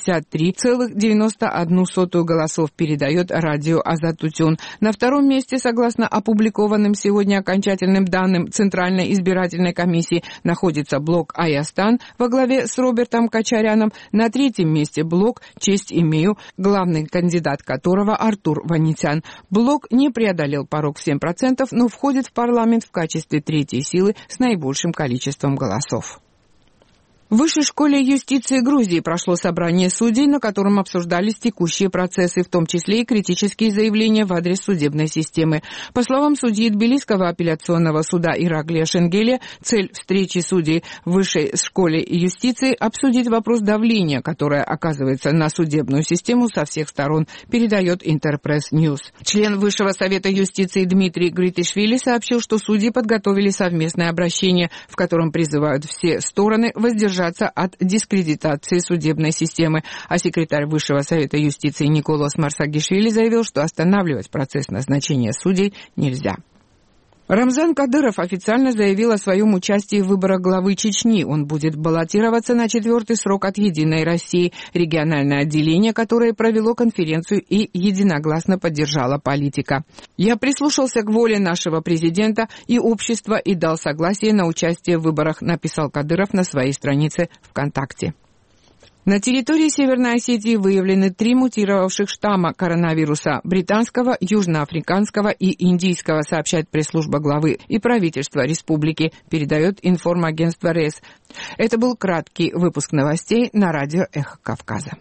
S1: 53,91 голосов, передает радио «Азат-Тутюн». На втором месте, согласно опубликованным сегодня окончательным данным Центральной избирательной комиссии, находится блок «Аястан» во главе с Робертом Качаряном. На третьем месте блок «Честь имею», главный кандидат которого Артур Ванитян. Блок не преодолел порог 7%, но входит в парламент в качестве третьей силы с наибольшим количеством голосов. В Высшей школе юстиции Грузии прошло собрание судей, на котором обсуждались текущие процессы, в том числе и критические заявления в адрес судебной системы. По словам судьи Тбилисского апелляционного суда Ираклия Шенгеля, цель встречи судей в Высшей школе юстиции – обсудить вопрос давления, которое оказывается на судебную систему со всех сторон, передает Интерпресс Ньюс. Член Высшего совета юстиции Дмитрий Гритишвили сообщил, что судьи подготовили совместное обращение, в котором призывают все стороны воздержаться от дискредитации судебной системы, а секретарь Высшего совета юстиции Николас Марсагишвили заявил, что останавливать процесс назначения судей нельзя. Рамзан Кадыров официально заявил о своем участии в выборах главы Чечни. Он будет баллотироваться на 4-й срок от «Единой России», региональное отделение, которое провело конференцию и единогласно поддержало политика. «Я прислушался к воле нашего президента и общества и дал согласие на участие в выборах», написал Кадыров на своей странице ВКонтакте. На территории Северной Осетии выявлены 3 мутировавших штамма коронавируса – британского, южноафриканского и индийского, сообщает пресс-служба главы и правительства республики, передает информагентство РЕС. Это был краткий выпуск новостей на радио «Эхо Кавказа».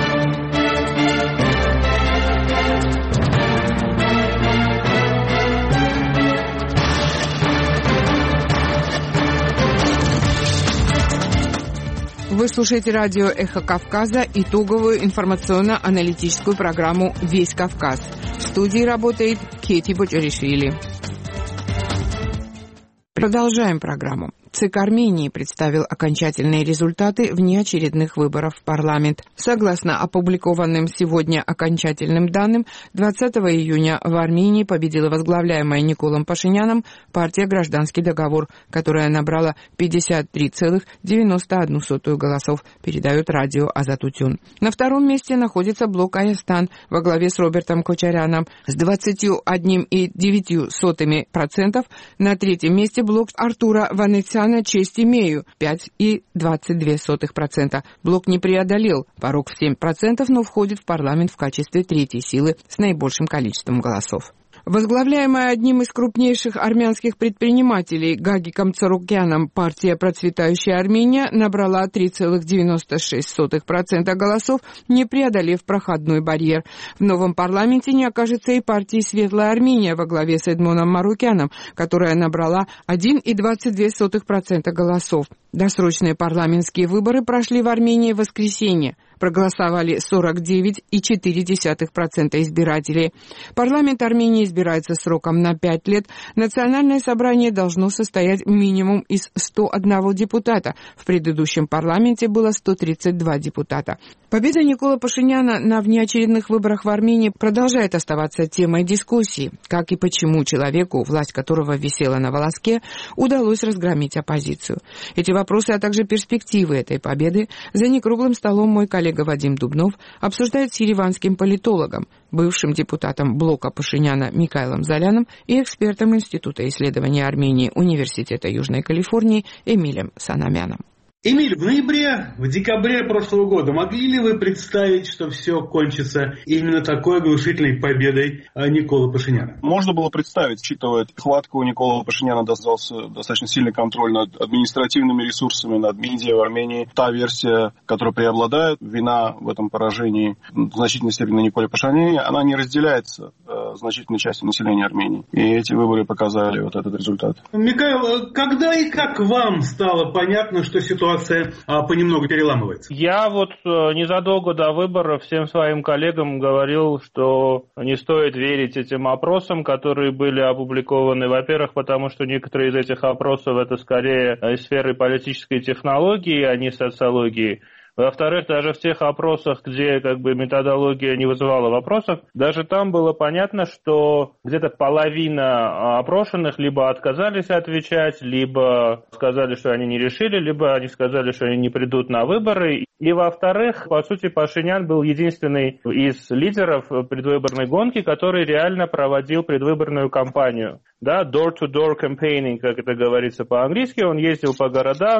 S1: Вы слушаете радио «Эхо Кавказа», итоговую информационно-аналитическую программу «Весь Кавказ». В студии работает Кети Бочаришвили. Продолжаем программу. ЦИК Армении представил окончательные результаты внеочередных выборов в парламент. Согласно опубликованным сегодня окончательным данным, 20 июня в Армении победила возглавляемая Николом Пашиняном партия «Гражданский договор», которая набрала 53,91 голосов, передает радио «Азатутюн». На втором месте находится блок «Аястан» во главе с Робертом Кочаряном с 21,9%. На третьем месте блок Артура Ванесяна «Честь имею» 5,22%. Блок не преодолел порог в 7%, но входит в парламент в качестве третьей силы с наибольшим количеством голосов. Возглавляемая одним из крупнейших армянских предпринимателей Гагиком Царукяном партия «Процветающая Армения» набрала 3,96% голосов, не преодолев проходной барьер. В новом парламенте не окажется и партии «Светлая Армения» во главе с Эдмоном Марукяном, которая набрала 1,22% голосов. Досрочные парламентские выборы прошли в Армении в воскресенье. Проголосовали 49,4% избирателей. Парламент Армении избирается сроком на 5 лет. Национальное собрание должно состоять минимум из 101 депутата. В предыдущем парламенте было 132 депутата. Победа Никола Пашиняна на внеочередных выборах в Армении продолжает оставаться темой дискуссии. Как и почему человеку, власть которого висела на волоске, удалось разгромить оппозицию. Эти вопросы, а также перспективы этой победы за некруглым столом мой коллега Вадим Дубнов обсуждает с ереванским политологом, бывшим депутатом блока Пашиняна Микаилом Золяном и экспертом Института исследований Армении Университета Южной Калифорнии Эмилем Санамяном.
S3: Эмиль, в ноябре, в декабре прошлого года могли ли вы представить, что все кончится именно такой оглушительной победой Николы Пашиняна?
S4: Можно было представить, учитывая хватку у Николы Пашиняна достался достаточно сильный контроль над административными ресурсами, над медиа в Армении. Та версия, которая преобладает, вина в этом поражении в значительной степени на Николе Пашиняне, она не разделяется значительной частью населения Армении. И эти выборы показали вот этот результат.
S3: Микаил, когда и как вам стало понятно, что ситуация понемногу переламывается?
S5: Я незадолго до выборов всем своим коллегам говорил, что не стоит верить этим опросам, которые были опубликованы. Во-первых, потому что некоторые из этих опросов это скорее из сферы политической технологии, а не социологии. Во-вторых, даже в тех опросах, где методология не вызывала вопросов, даже там было понятно, что где-то половина опрошенных либо отказались отвечать, либо сказали, что они не решили, либо они сказали, что они не придут на выборы. И во-вторых, по сути, Пашинян был единственный из лидеров предвыборной гонки, который реально проводил предвыборную кампанию. Да, door-to-door campaigning, как это говорится по-английски, он ездил по городам,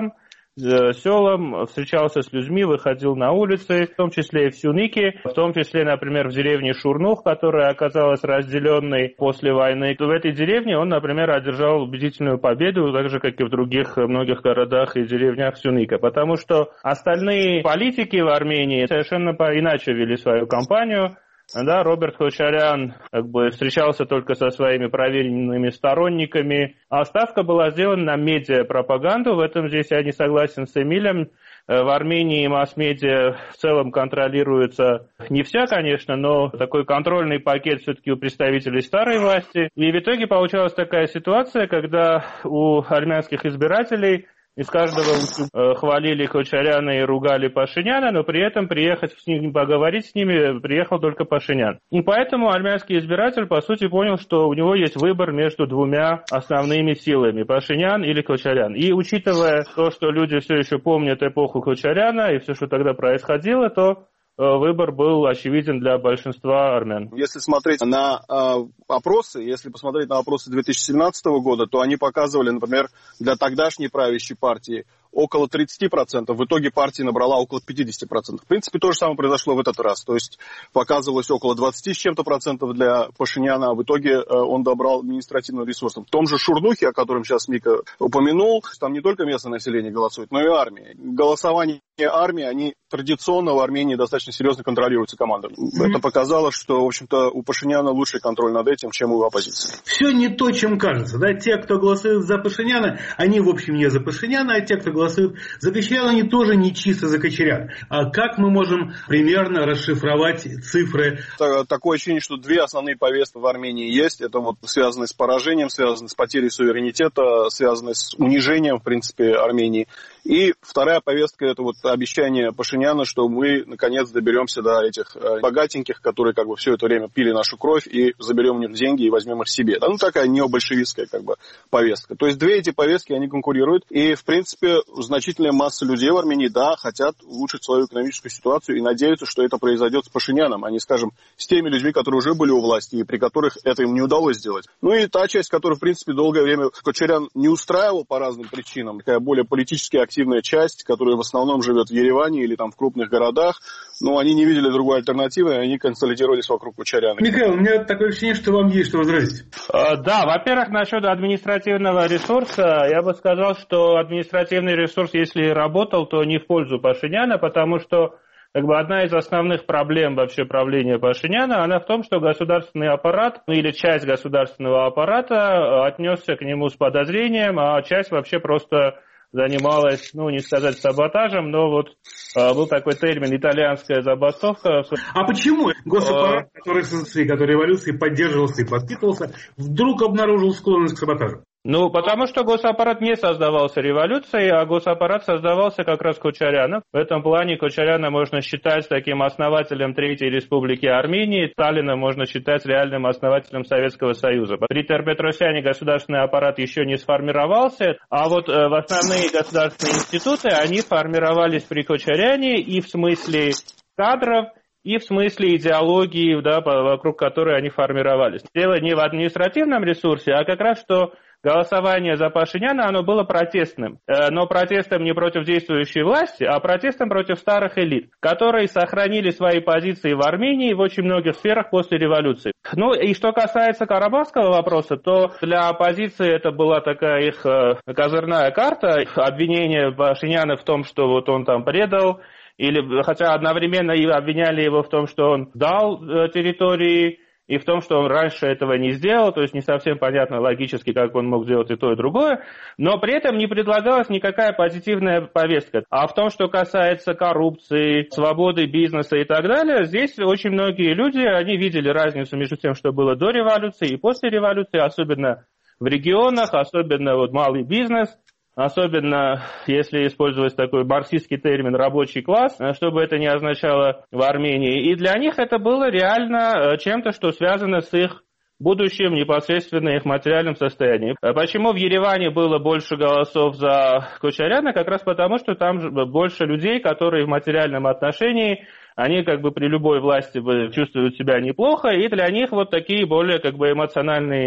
S5: селам, встречался с людьми, выходил на улицы, в том числе и в Сюнике, в том числе, например, в деревне Шурнух, которая оказалась разделенной после войны. В этой деревне он, например, одержал убедительную победу, так же, как и в других многих городах и деревнях Сюника, потому что остальные политики в Армении совершенно иначе вели свою кампанию. Да, Роберт Кочарян встречался только со своими проверенными сторонниками, а ставка была сделана на медиапропаганду. В этом здесь я не согласен с Эмилем. В Армении масс-медиа в целом контролируется не вся, конечно, но такой контрольный пакет все-таки у представителей старой власти. И в итоге получалась такая ситуация, когда у армянских избирателей из каждого хвалили Кочаряна и ругали Пашиняна, но при этом приехать с ними, поговорить с ними приехал только Пашинян. И поэтому армянский избиратель, по сути, понял, что у него есть выбор между двумя основными силами – Пашинян или Кочарян. И учитывая то, что люди все еще помнят эпоху Кочаряна и все, что тогда происходило, то выбор был очевиден для большинства армян.
S4: Если смотреть на опросы, если посмотреть на опросы 2017 года, то они показывали, например, для тогдашней правящей партии около 30%, в итоге партия набрала около 50%. В принципе, то же самое произошло в этот раз. То есть показывалось около 20 с чем-то процентов для Пашиняна, а в итоге он добрал административным ресурсом. В том же Шурнухе, о котором сейчас Мика упомянул, там не только местное население голосует, но и армия. Голосование армии, они традиционно в Армении достаточно серьезно контролируются командами. Это показало, что, в общем-то, у Пашиняна лучший контроль над этим, чем у оппозиции.
S3: Все не то, чем кажется. Да? Те, кто голосует за Пашиняна, они, в общем, не за Пашиняна, а те, кто голосуют за Кочаряна, они тоже не чисто за Кочаряна. А как мы можем примерно расшифровать цифры?
S4: Такое ощущение, что две основные повестки в Армении есть. Это вот связанные с поражением, связанные с потерей суверенитета, связанные с унижением, в принципе, Армении. И вторая повестка – это вот обещание Пашиняна, что мы, наконец, доберемся до этих богатеньких, которые как бы все это время пили нашу кровь, и заберем у них деньги и возьмем их себе. Ну, такая необольшевистская как бы повестка. То есть две эти повестки, они конкурируют. И, в принципе, значительная масса людей в Армении, да, хотят улучшить свою экономическую ситуацию и надеются, что это произойдет с Пашиняном, а не, скажем, с теми людьми, которые уже были у власти и при которых это им не удалось сделать. Ну и та часть, которую, в принципе, долгое время Кочарян не устраивал по разным причинам, такая более политически активная часть, которая в основном живет в Ереване или там в крупных городах, но они не видели другой альтернативы, и они консолидировались вокруг Кочаряна.
S3: Михаил, у меня такое ощущение, что вам есть что возразить.
S5: Да, во-первых, насчет административного ресурса, я бы сказал, что административный ресурс, если работал, то не в пользу Пашиняна, потому что одна из основных проблем вообще правления Пашиняна, она в том, что государственный аппарат, или часть государственного аппарата отнесся к нему с подозрением, а часть вообще просто занималась, не сказать саботажем, но вот был такой термин «итальянская забастовка».
S3: А почему госаппарат, который революции поддерживался и подпитывался, вдруг обнаружил склонность к саботажу?
S5: Потому что госаппарат не создавался революцией, а госаппарат создавался как раз Кочаряном. В этом плане Кочаряна можно считать таким основателем Третьей Республики Армении, Сталина можно считать реальным основателем Советского Союза. При Тер-Петросяне государственный аппарат еще не сформировался, а вот в основные государственные институты, они формировались при Кочаряне и в смысле кадров, и в смысле идеологии, да, вокруг которой они формировались. Дело не в административном ресурсе, а как раз что голосование за Пашиняна, оно было протестным. Но протестом не против действующей власти, а протестом против старых элит, которые сохранили свои позиции в Армении в очень многих сферах после революции. И что касается карабахского вопроса, то для оппозиции это была такая их козырная карта, обвинение Пашиняна в том, что вот он там предал, хотя одновременно и обвиняли его в том, что он дал территории, и в том, что он раньше этого не сделал, то есть не совсем понятно логически, как он мог сделать и то, и другое, но при этом не предлагалась никакая позитивная повестка. А в том, что касается коррупции, свободы бизнеса и так далее, здесь очень многие люди, они видели разницу между тем, что было до революции и после революции, особенно в регионах, особенно малый бизнес, особенно если использовать такой марксистский термин «рабочий класс», что бы это ни означало в Армении. И для них это было реально чем-то, что связано с их будущим, непосредственно их материальным состоянием. Почему в Ереване было больше голосов за Кочаряна? Как раз потому, что там больше людей, которые в материальном отношении, они при любой власти чувствуют себя неплохо, и для них вот такие более эмоциональные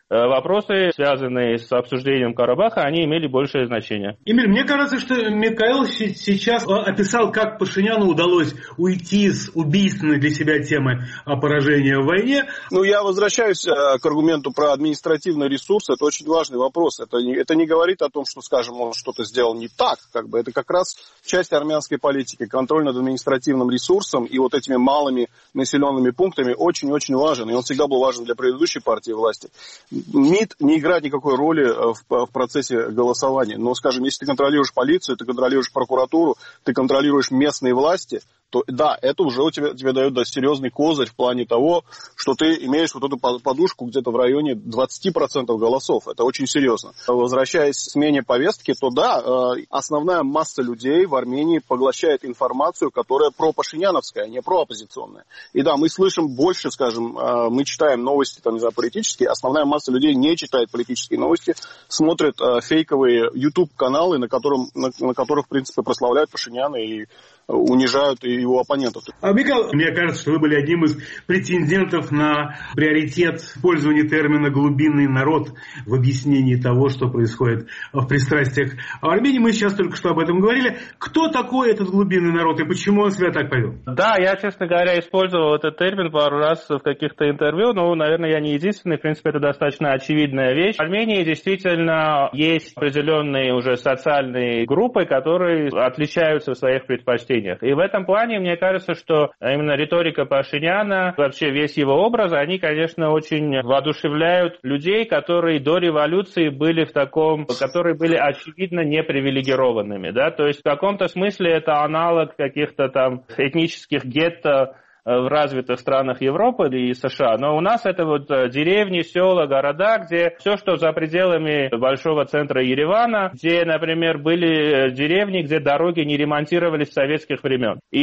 S5: вопросы, связанные с обсуждением Карабаха, они имели большее значение.
S3: Эмиль, мне кажется, что Михаил сейчас описал, как Пашиняну удалось уйти с убийственной для себя темы о поражении в войне.
S4: Я возвращаюсь к аргументу про административный ресурс. Это очень важный вопрос. Это не говорит о том, что, скажем, он что-то сделал не так. Это как раз часть армянской политики. Контроль над административным ресурсом и вот этими малыми населенными пунктами очень-очень важен. И он всегда был важен для предыдущей партии власти. МИД не играет никакой роли в процессе голосования. Но, скажем, если ты контролируешь полицию, ты контролируешь прокуратуру, ты контролируешь местные власти, то да, это уже тебе дает серьезный козырь в плане того, что ты имеешь вот эту подушку где-то в районе 20% голосов. Это очень серьезно. Возвращаясь к смене повестки, то да, основная масса людей в Армении поглощает информацию, которая пропашиняновская, а не прооппозиционная. И да, мы слышим больше, скажем, мы читаем новости, политические, основная масса людей не читает политические новости, смотрят фейковые YouTube-каналы, на которых, в принципе, прославляют Пашиняна и унижают его оппонентов.
S3: Михаил, мне кажется, что вы были одним из претендентов на приоритет использования термина «глубинный народ» в объяснении того, что происходит в пристрастиях в Армении. Мы сейчас только что об этом говорили. Кто такой этот глубинный народ и почему он себя так повел?
S5: Да, я, честно говоря, использовал этот термин пару раз в каких-то интервью, но, наверное, я не единственный. В принципе, это достаточно очевидная вещь. В Армении действительно есть определенные уже социальные группы, которые отличаются в своих предпочтениях. И в этом плане, мне кажется, что именно риторика Пашиняна, вообще весь его образ, они, конечно, очень воодушевляют людей, которые до революции были которые были очевидно непривилегированными, да, то есть в каком-то смысле это аналог каких-то там этнических гетто в развитых странах Европы и США, но у нас это деревни, села, города, где все, что за пределами большого центра Еревана, где, например, были деревни, где дороги не ремонтировались с советских времен. И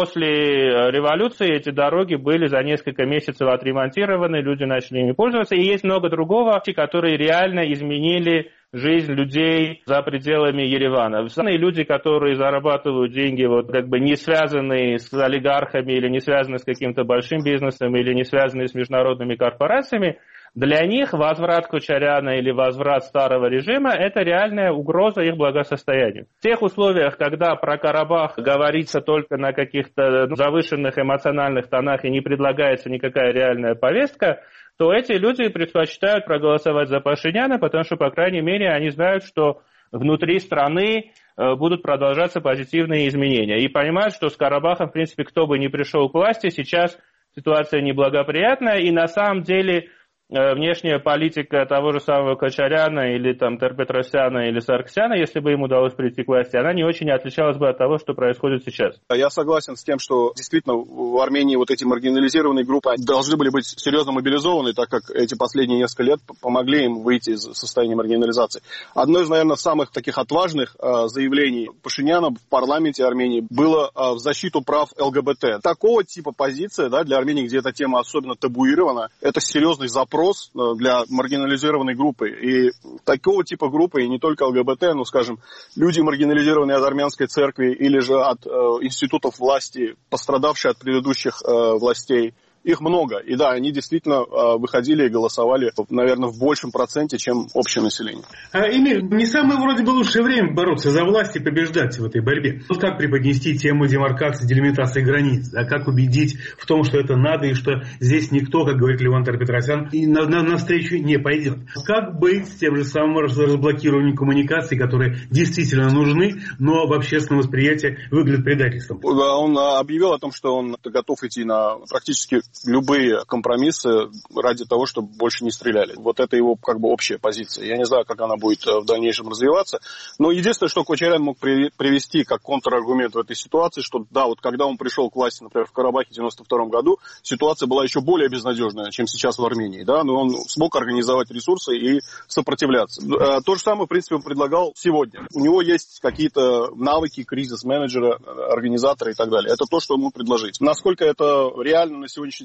S5: после революции эти дороги были за несколько месяцев отремонтированы, люди начали ими пользоваться, и есть много другого, которые реально изменили жизнь людей за пределами Еревана. Люди, которые зарабатывают деньги, не связанные с олигархами или не связанные с каким-то большим бизнесом или не связанные с международными корпорациями, для них возврат Кочаряна или возврат старого режима – это реальная угроза их благосостоянию. В тех условиях, когда про Карабах говорится только на каких-то завышенных эмоциональных тонах и не предлагается никакая реальная повестка, то эти люди предпочитают проголосовать за Пашиняна, потому что, по крайней мере, они знают, что внутри страны будут продолжаться позитивные изменения. И понимают, что с Карабахом, в принципе, кто бы ни пришел к власти, сейчас ситуация неблагоприятная, и на самом деле внешняя политика того же самого Кочаряна или Терпетросяна или Сарксяна, если бы им удалось прийти к власти, она не очень отличалась бы от того, что происходит сейчас.
S4: Я согласен с тем, что действительно в Армении эти маргинализированные группы должны были быть серьезно мобилизованы, так как эти последние несколько лет помогли им выйти из состояния маргинализации. Одно из, наверное, самых таких отважных заявлений Пашиняна в парламенте Армении было в защиту прав ЛГБТ. Такого типа позиция, для Армении, где эта тема особенно табуирована, это серьезный запрос для маргинализированной группы. И такого типа группы, и не только ЛГБТ, но, скажем, люди, маргинализированные от армянской церкви или же от институтов власти, пострадавшие от предыдущих властей, их много. И да, они действительно выходили и голосовали, наверное, в большем проценте, чем общее население.
S3: Эмиль, не самое вроде бы лучшее время бороться за власть и побеждать в этой борьбе. Как преподнести тему демаркации, делимитации границ? Как убедить в том, что это надо и что здесь никто, как говорит Левон Терпетросян, навстречу не пойдет? Как быть с тем же самым разблокированием коммуникаций, которые действительно нужны, но в общественном восприятии выглядят предательством?
S4: Он объявил о том, что он готов идти на практически любые компромиссы ради того, чтобы больше не стреляли. Вот это его общая позиция. Я не знаю, как она будет в дальнейшем развиваться. Но единственное, что Кочарян мог привести как контраргумент в этой ситуации, что да, когда он пришел к власти, например, в Карабахе в 1992 году, ситуация была еще более безнадежная, чем сейчас в Армении. Да? Но он смог организовать ресурсы и сопротивляться. То же самое, в принципе, он предлагал сегодня. У него есть какие-то навыки кризис-менеджера, организатора и так далее. Это то, что ему предложить. Насколько это реально на сегодняшний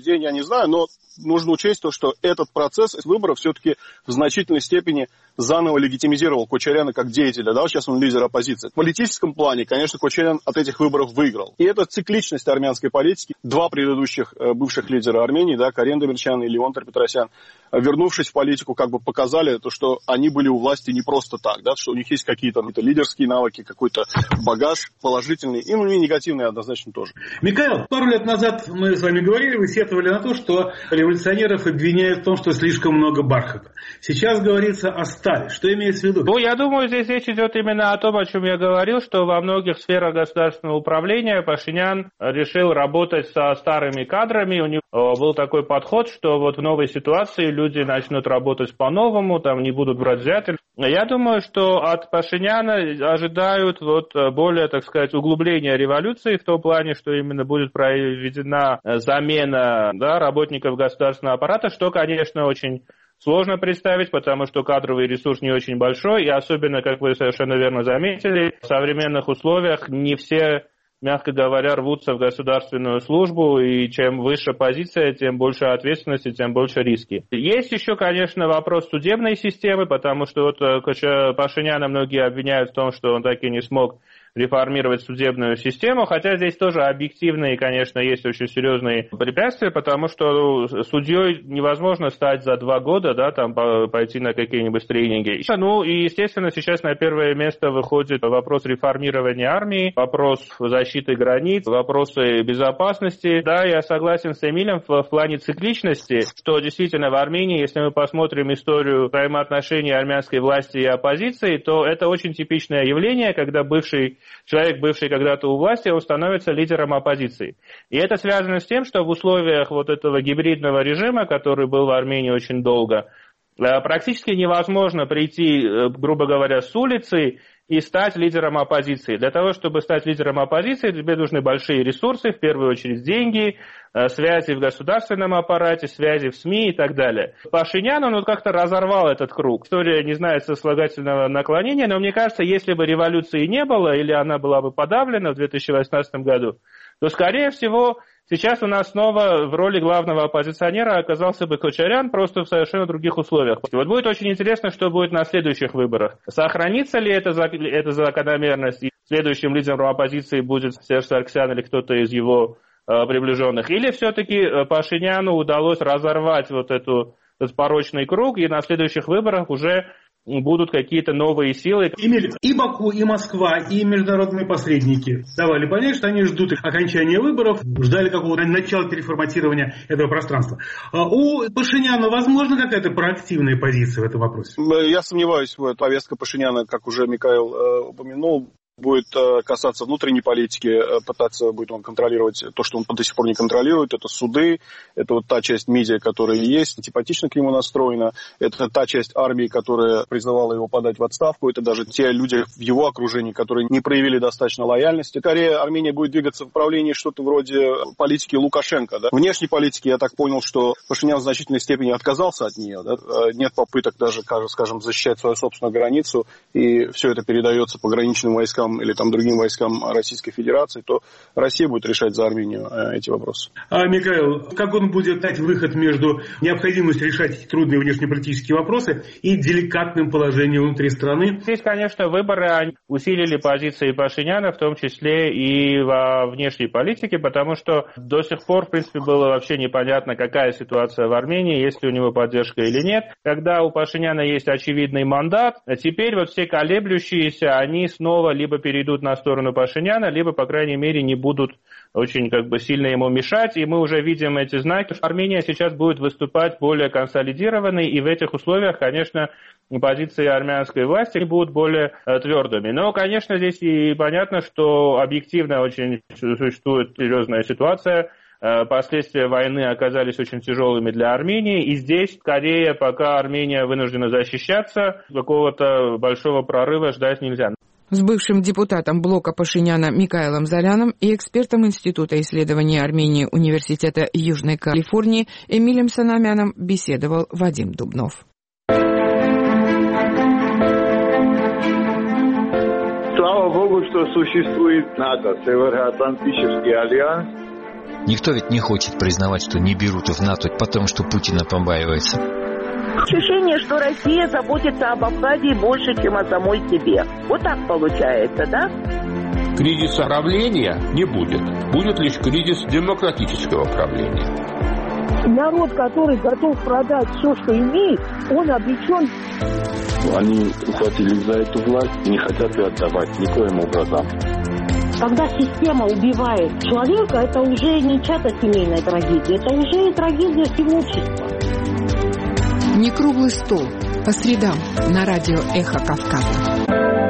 S4: сегодняшний день, я не знаю, но нужно учесть то, что этот процесс выборов все-таки в значительной степени заново легитимизировал Кочаряна как деятеля. Да? Сейчас он лидер оппозиции. В политическом плане, конечно, Кочарян от этих выборов выиграл. И это цикличность армянской политики. Два предыдущих бывших лидера Армении, да, Карен Демирчян и Левон Петросян, вернувшись в политику, как бы показали то, что они были у власти не просто так, да, что у них есть какие-то лидерские навыки, какой-то багаж положительный, и негативный однозначно тоже.
S3: Микаэл, пару лет назад мы с вами говорили, вы сетовали на то, что революционеров обвиняют в том, что слишком много бархата. Сейчас говорится о стали. Что имеется в виду?
S5: Ну, я думаю, здесь речь идет именно о том, о чем я говорил, что во многих сферах государственного управления Пашинян решил работать со старыми кадрами. У него был такой подход, что вот в новой ситуации люди начнут работать по-новому, там не будут брать взятель. Я думаю, что от Пашиняна ожидают вот более, так сказать, углубления революции в том плане, что именно будет проведена замена, да, работников государственного аппарата, что, конечно, очень сложно представить, потому что кадровый ресурс не очень большой, и особенно, как вы совершенно верно заметили, в современных условиях не все, мягко говоря, рвутся в государственную службу, и чем выше позиция, тем больше ответственности, тем больше риски. Есть еще, конечно, вопрос судебной системы, потому что вот Пашиняна многие обвиняют в том, что он так и не смог реформировать судебную систему, хотя здесь тоже объективные, конечно, есть очень серьезные препятствия, потому что судьей невозможно стать за 2 года, да, там пойти на какие-нибудь тренинги. Ну и, естественно, сейчас на первое место выходит вопрос реформирования армии, вопрос защиты границ, вопросы безопасности. Да, я согласен с Эмилем в плане цикличности, что действительно в Армении, если мы посмотрим историю взаимоотношений армянской власти и оппозиции, то это очень типичное явление, когда человек, бывший когда-то у власти, он становится лидером оппозиции. И это связано с тем, что в условиях вот этого гибридного режима, который был в Армении очень долго, практически невозможно прийти, грубо говоря, с улицы и стать лидером оппозиции. Для того, чтобы стать лидером оппозиции, тебе нужны большие ресурсы, в первую очередь деньги, связи в государственном аппарате, связи в СМИ и так далее. Пашинян, он как-то разорвал этот круг. История не знает сослагательного наклонения, но мне кажется, если бы революции не было, или она была бы подавлена в 2018 году, то, скорее всего, сейчас у нас снова в роли главного оппозиционера оказался бы Кочарян, просто в совершенно других условиях. Вот будет очень интересно, что будет на следующих выборах. Сохранится ли эта закономерность, и следующим лидером оппозиции будет Серж Сарксян или кто-то из его приближенных, или все-таки Пашиняну удалось разорвать вот этот порочный круг, и на следующих выборах уже будут какие-то новые силы.
S3: Эмиль, и Баку, и Москва, и международные посредники давали понять, что они ждут окончания выборов, ждали какого-то начала переформатирования этого пространства. У Пашиняна возможно какая-то проактивная позиция в этом вопросе?
S4: Я сомневаюсь, что повестка Пашиняна, как уже Микаэл упомянул, будет касаться внутренней политики, пытаться будет он контролировать то, что он до сих пор не контролирует. Это суды, это вот та часть медиа, которая есть, антипатично к нему настроена. Это та часть армии, которая призывала его подать в отставку. Это даже те люди в его окружении, которые не проявили достаточно лояльности. Скорее, Армения будет двигаться в направлении что-то вроде политики Лукашенко. Да? Внешней политики, я так понял, что Пашинян в значительной степени отказался от нее. Да? Нет попыток даже, скажем, защищать свою собственную границу, и все это передается пограничным войскам или там другим войскам Российской Федерации, то Россия будет решать за Армению эти вопросы.
S3: Михаил, как он будет дать выход между необходимостью решать эти трудные внешнеполитические вопросы и деликатным положением внутри страны?
S5: Здесь, конечно, выборы усилили позиции Пашиняна, в том числе и во внешней политике, потому что до сих пор, в принципе, было вообще непонятно, какая ситуация в Армении, есть ли у него поддержка или нет. Когда у Пашиняна есть очевидный мандат, теперь вот все колеблющиеся, они снова либо перейдут на сторону Пашиняна, либо, по крайней мере, не будут очень сильно ему мешать. И мы уже видим эти знаки. Армения сейчас будет выступать более консолидированной, и в этих условиях, конечно, позиции армянской власти будут более твердыми. Но, конечно, здесь и понятно, что объективно очень существует серьезная ситуация. Последствия войны оказались очень тяжелыми для Армении, и здесь, скорее, пока Армения вынуждена защищаться, какого-то большого прорыва ждать нельзя.
S1: С бывшим депутатом блока Пашиняна Микаэлом Заряном и экспертом Института исследований Армении Университета Южной Калифорнии Эмилем Санамяном беседовал Вадим Дубнов.
S6: Слава Богу, что существует НАТО, Североатлантический альянс, Никто ведь не хочет признавать, что не берут в НАТО, потому что Путина побаивается.
S7: Ощущение, что Россия заботится об Абхазии больше, чем о самой себе. Вот так получается, да?
S10: Кризиса правления не будет. Будет лишь кризис демократического правления.
S7: Народ, который готов продать все, что имеет, он обречен.
S11: Они ухватились за эту власть и не хотят ее отдавать никоим образом.
S7: Когда система убивает человека, это уже не чья-то семейная трагедия, это уже трагедия всего общества.
S1: Не круглый стол. По средам на радио «Эхо Кавказа».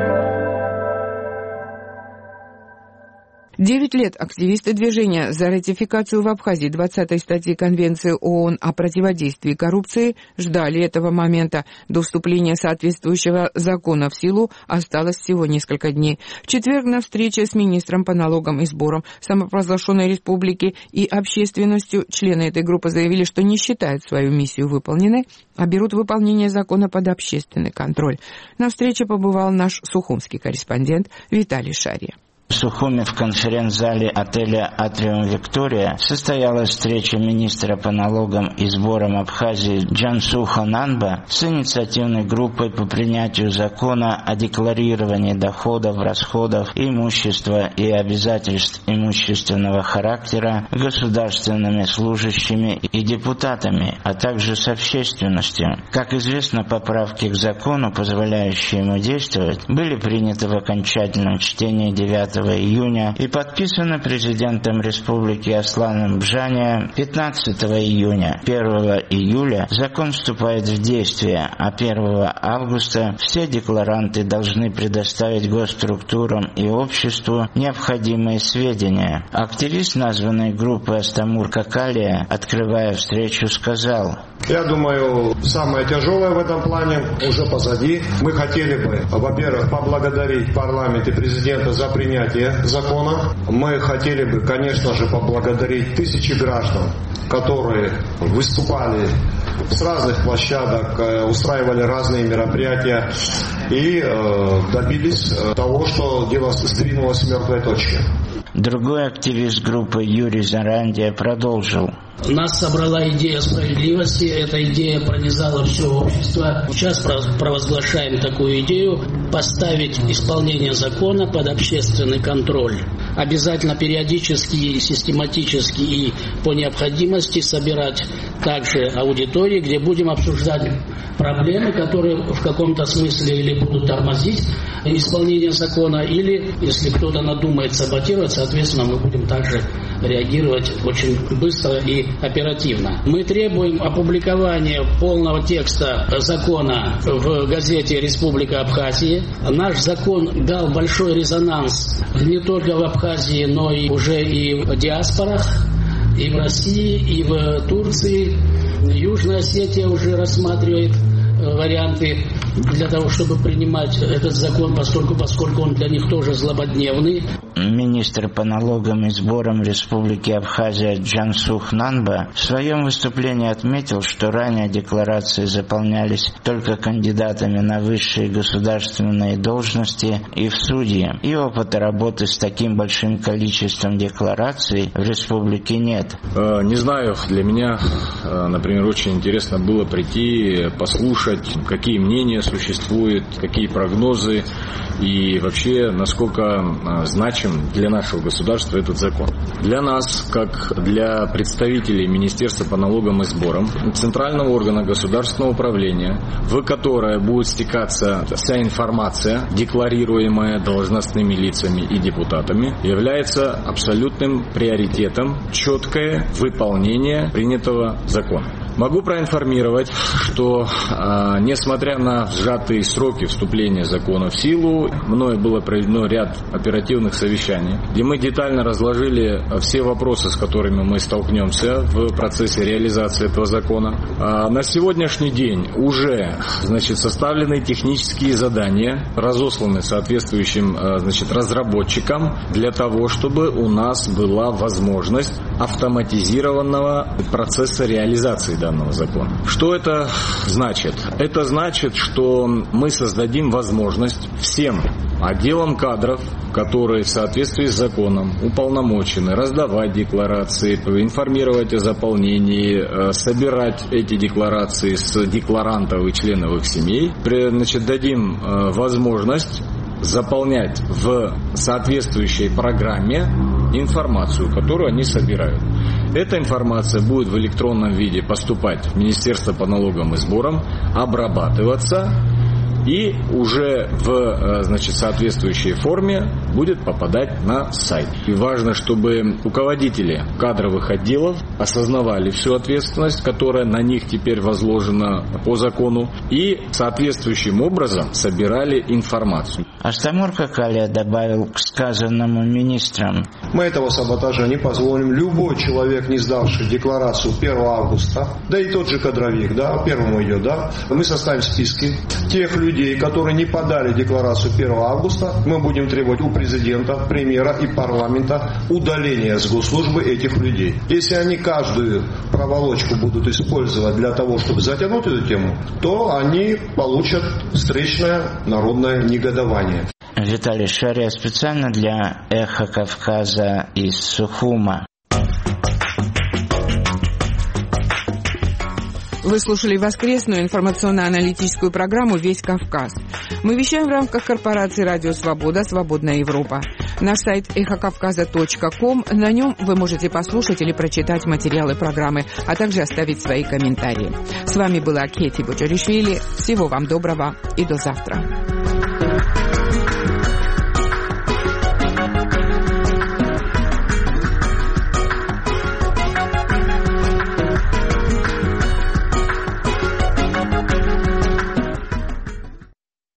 S1: 9 лет активисты движения за ратификацию в Абхазии 20-й статьи Конвенции ООН о противодействии коррупции ждали этого момента. До вступления соответствующего закона в силу осталось всего несколько дней. В четверг на встрече с министром по налогам и сборам самопровозглашенной республики и общественностью члены этой группы заявили, что не считают свою миссию выполненной, а берут выполнение закона под общественный контроль. На встрече побывал наш сухумский корреспондент Виталий Шария.
S25: В Сухуме в конференц-зале отеля «Атриум Виктория» состоялась встреча министра по налогам и сборам Абхазии Джансуха Нанба с инициативной группой по принятию закона о декларировании доходов, расходов, имущества и обязательств имущественного характера государственными служащими и депутатами, а также с общественностью. Как известно, поправки к закону, позволяющие ему действовать, были приняты в окончательном чтении 9 июня и подписано президентом Республики Асланом Бжания 15 июня. 1 июля закон вступает в действие, а 1 августа все декларанты должны предоставить госструктурам и обществу необходимые сведения. Активист названной группы Астамур Какалия, открывая встречу, сказал:
S26: «Я думаю, самое тяжелое в этом плане уже позади. Мы хотели бы, во-первых, поблагодарить парламент и президента за принятие закона. Мы хотели бы, конечно же, поблагодарить тысячи граждан, которые выступали с разных площадок, устраивали разные мероприятия и добились того, что дело сдвинулось с мертвой точки».
S25: Другой активист группы Юрий Зарандия продолжил:
S27: Нас собрала идея справедливости, эта идея пронизала все общество. Сейчас провозглашаем такую идею – поставить исполнение закона под общественный контроль. Обязательно периодически, систематически и по необходимости собирать также аудитории, где будем обсуждать проблемы, которые в каком-то смысле или будут тормозить исполнение закона, или, если кто-то надумает саботировать, соответственно, мы будем также реагировать очень быстро и оперативно. Мы требуем опубликования полного текста закона в газете «Республика Абхазия». Наш закон дал большой резонанс не только в Абхазии, но и уже и в диаспорах, и в России, и в Турции. Южная Осетия уже рассматривает варианты для того, чтобы принимать этот закон, поскольку он для них тоже злободневный.
S25: Министр по налогам и сборам Республики Абхазия Джансух Нанба в своем выступлении отметил, что ранее декларации заполнялись только кандидатами на высшие государственные должности и в судьи, и опыта работы с таким большим количеством деклараций в республике нет.
S28: Не знаю, для меня, например, очень интересно было прийти, послушать, какие мнения существуют, какие прогнозы и вообще, насколько значим для нашего государства этот закон. Для нас, как для представителей Министерства по налогам и сборам, центрального органа государственного управления, в которое будет стекаться вся информация, декларируемая должностными лицами и депутатами, является абсолютным приоритетом четкое выполнение принятого закона. Могу проинформировать, что несмотря на сжатые сроки вступления закона в силу, мною было проведено ряд оперативных совещаний, где мы детально разложили все вопросы, с которыми мы столкнемся в процессе реализации этого закона. На сегодняшний день уже составлены технические задания, разосланы соответствующим разработчикам для того, чтобы у нас была возможность автоматизированного процесса реализации данного закона. Что это значит? Это значит, что мы создадим возможность всем отделам кадров, которые в соответствии с законом уполномочены раздавать декларации, информировать о заполнении, собирать эти декларации с декларантов и членов их семей. Дадим возможность заполнять в соответствующей программе информацию, которую они собирают. Эта информация будет в электронном виде поступать в Министерство по налогам и сборам, обрабатываться и уже в соответствующей форме будет попадать на сайт. И важно, чтобы руководители кадровых отделов осознавали всю ответственность, которая на них теперь возложена по закону, и соответствующим образом собирали информацию.
S25: Астамур Какалия добавил к сказанному министрам:
S26: мы этого саботажа не позволим. Любой человек, не сдавший декларацию 1 августа, да и тот же кадровик, первому идет, мы составим списки тех людей, которые не подали декларацию 1 августа, мы будем требовать у президента, премьера и парламента удаления с госслужбы этих людей. Если они каждую проволочку будут использовать для того, чтобы затянуть эту тему, то они получат встречное народное негодование.
S25: Виталий Шария специально для «Эхо Кавказа» из Сухума.
S1: Вы слушали воскресную информационно-аналитическую программу «Весь Кавказ». Мы вещаем в рамках корпорации «Радио Свобода. Свободная Европа». Наш сайт эхокавказа.ком. На нем вы можете послушать или прочитать материалы программы, а также оставить свои комментарии. С вами была Кети Боджаришвили. Всего вам доброго и до завтра.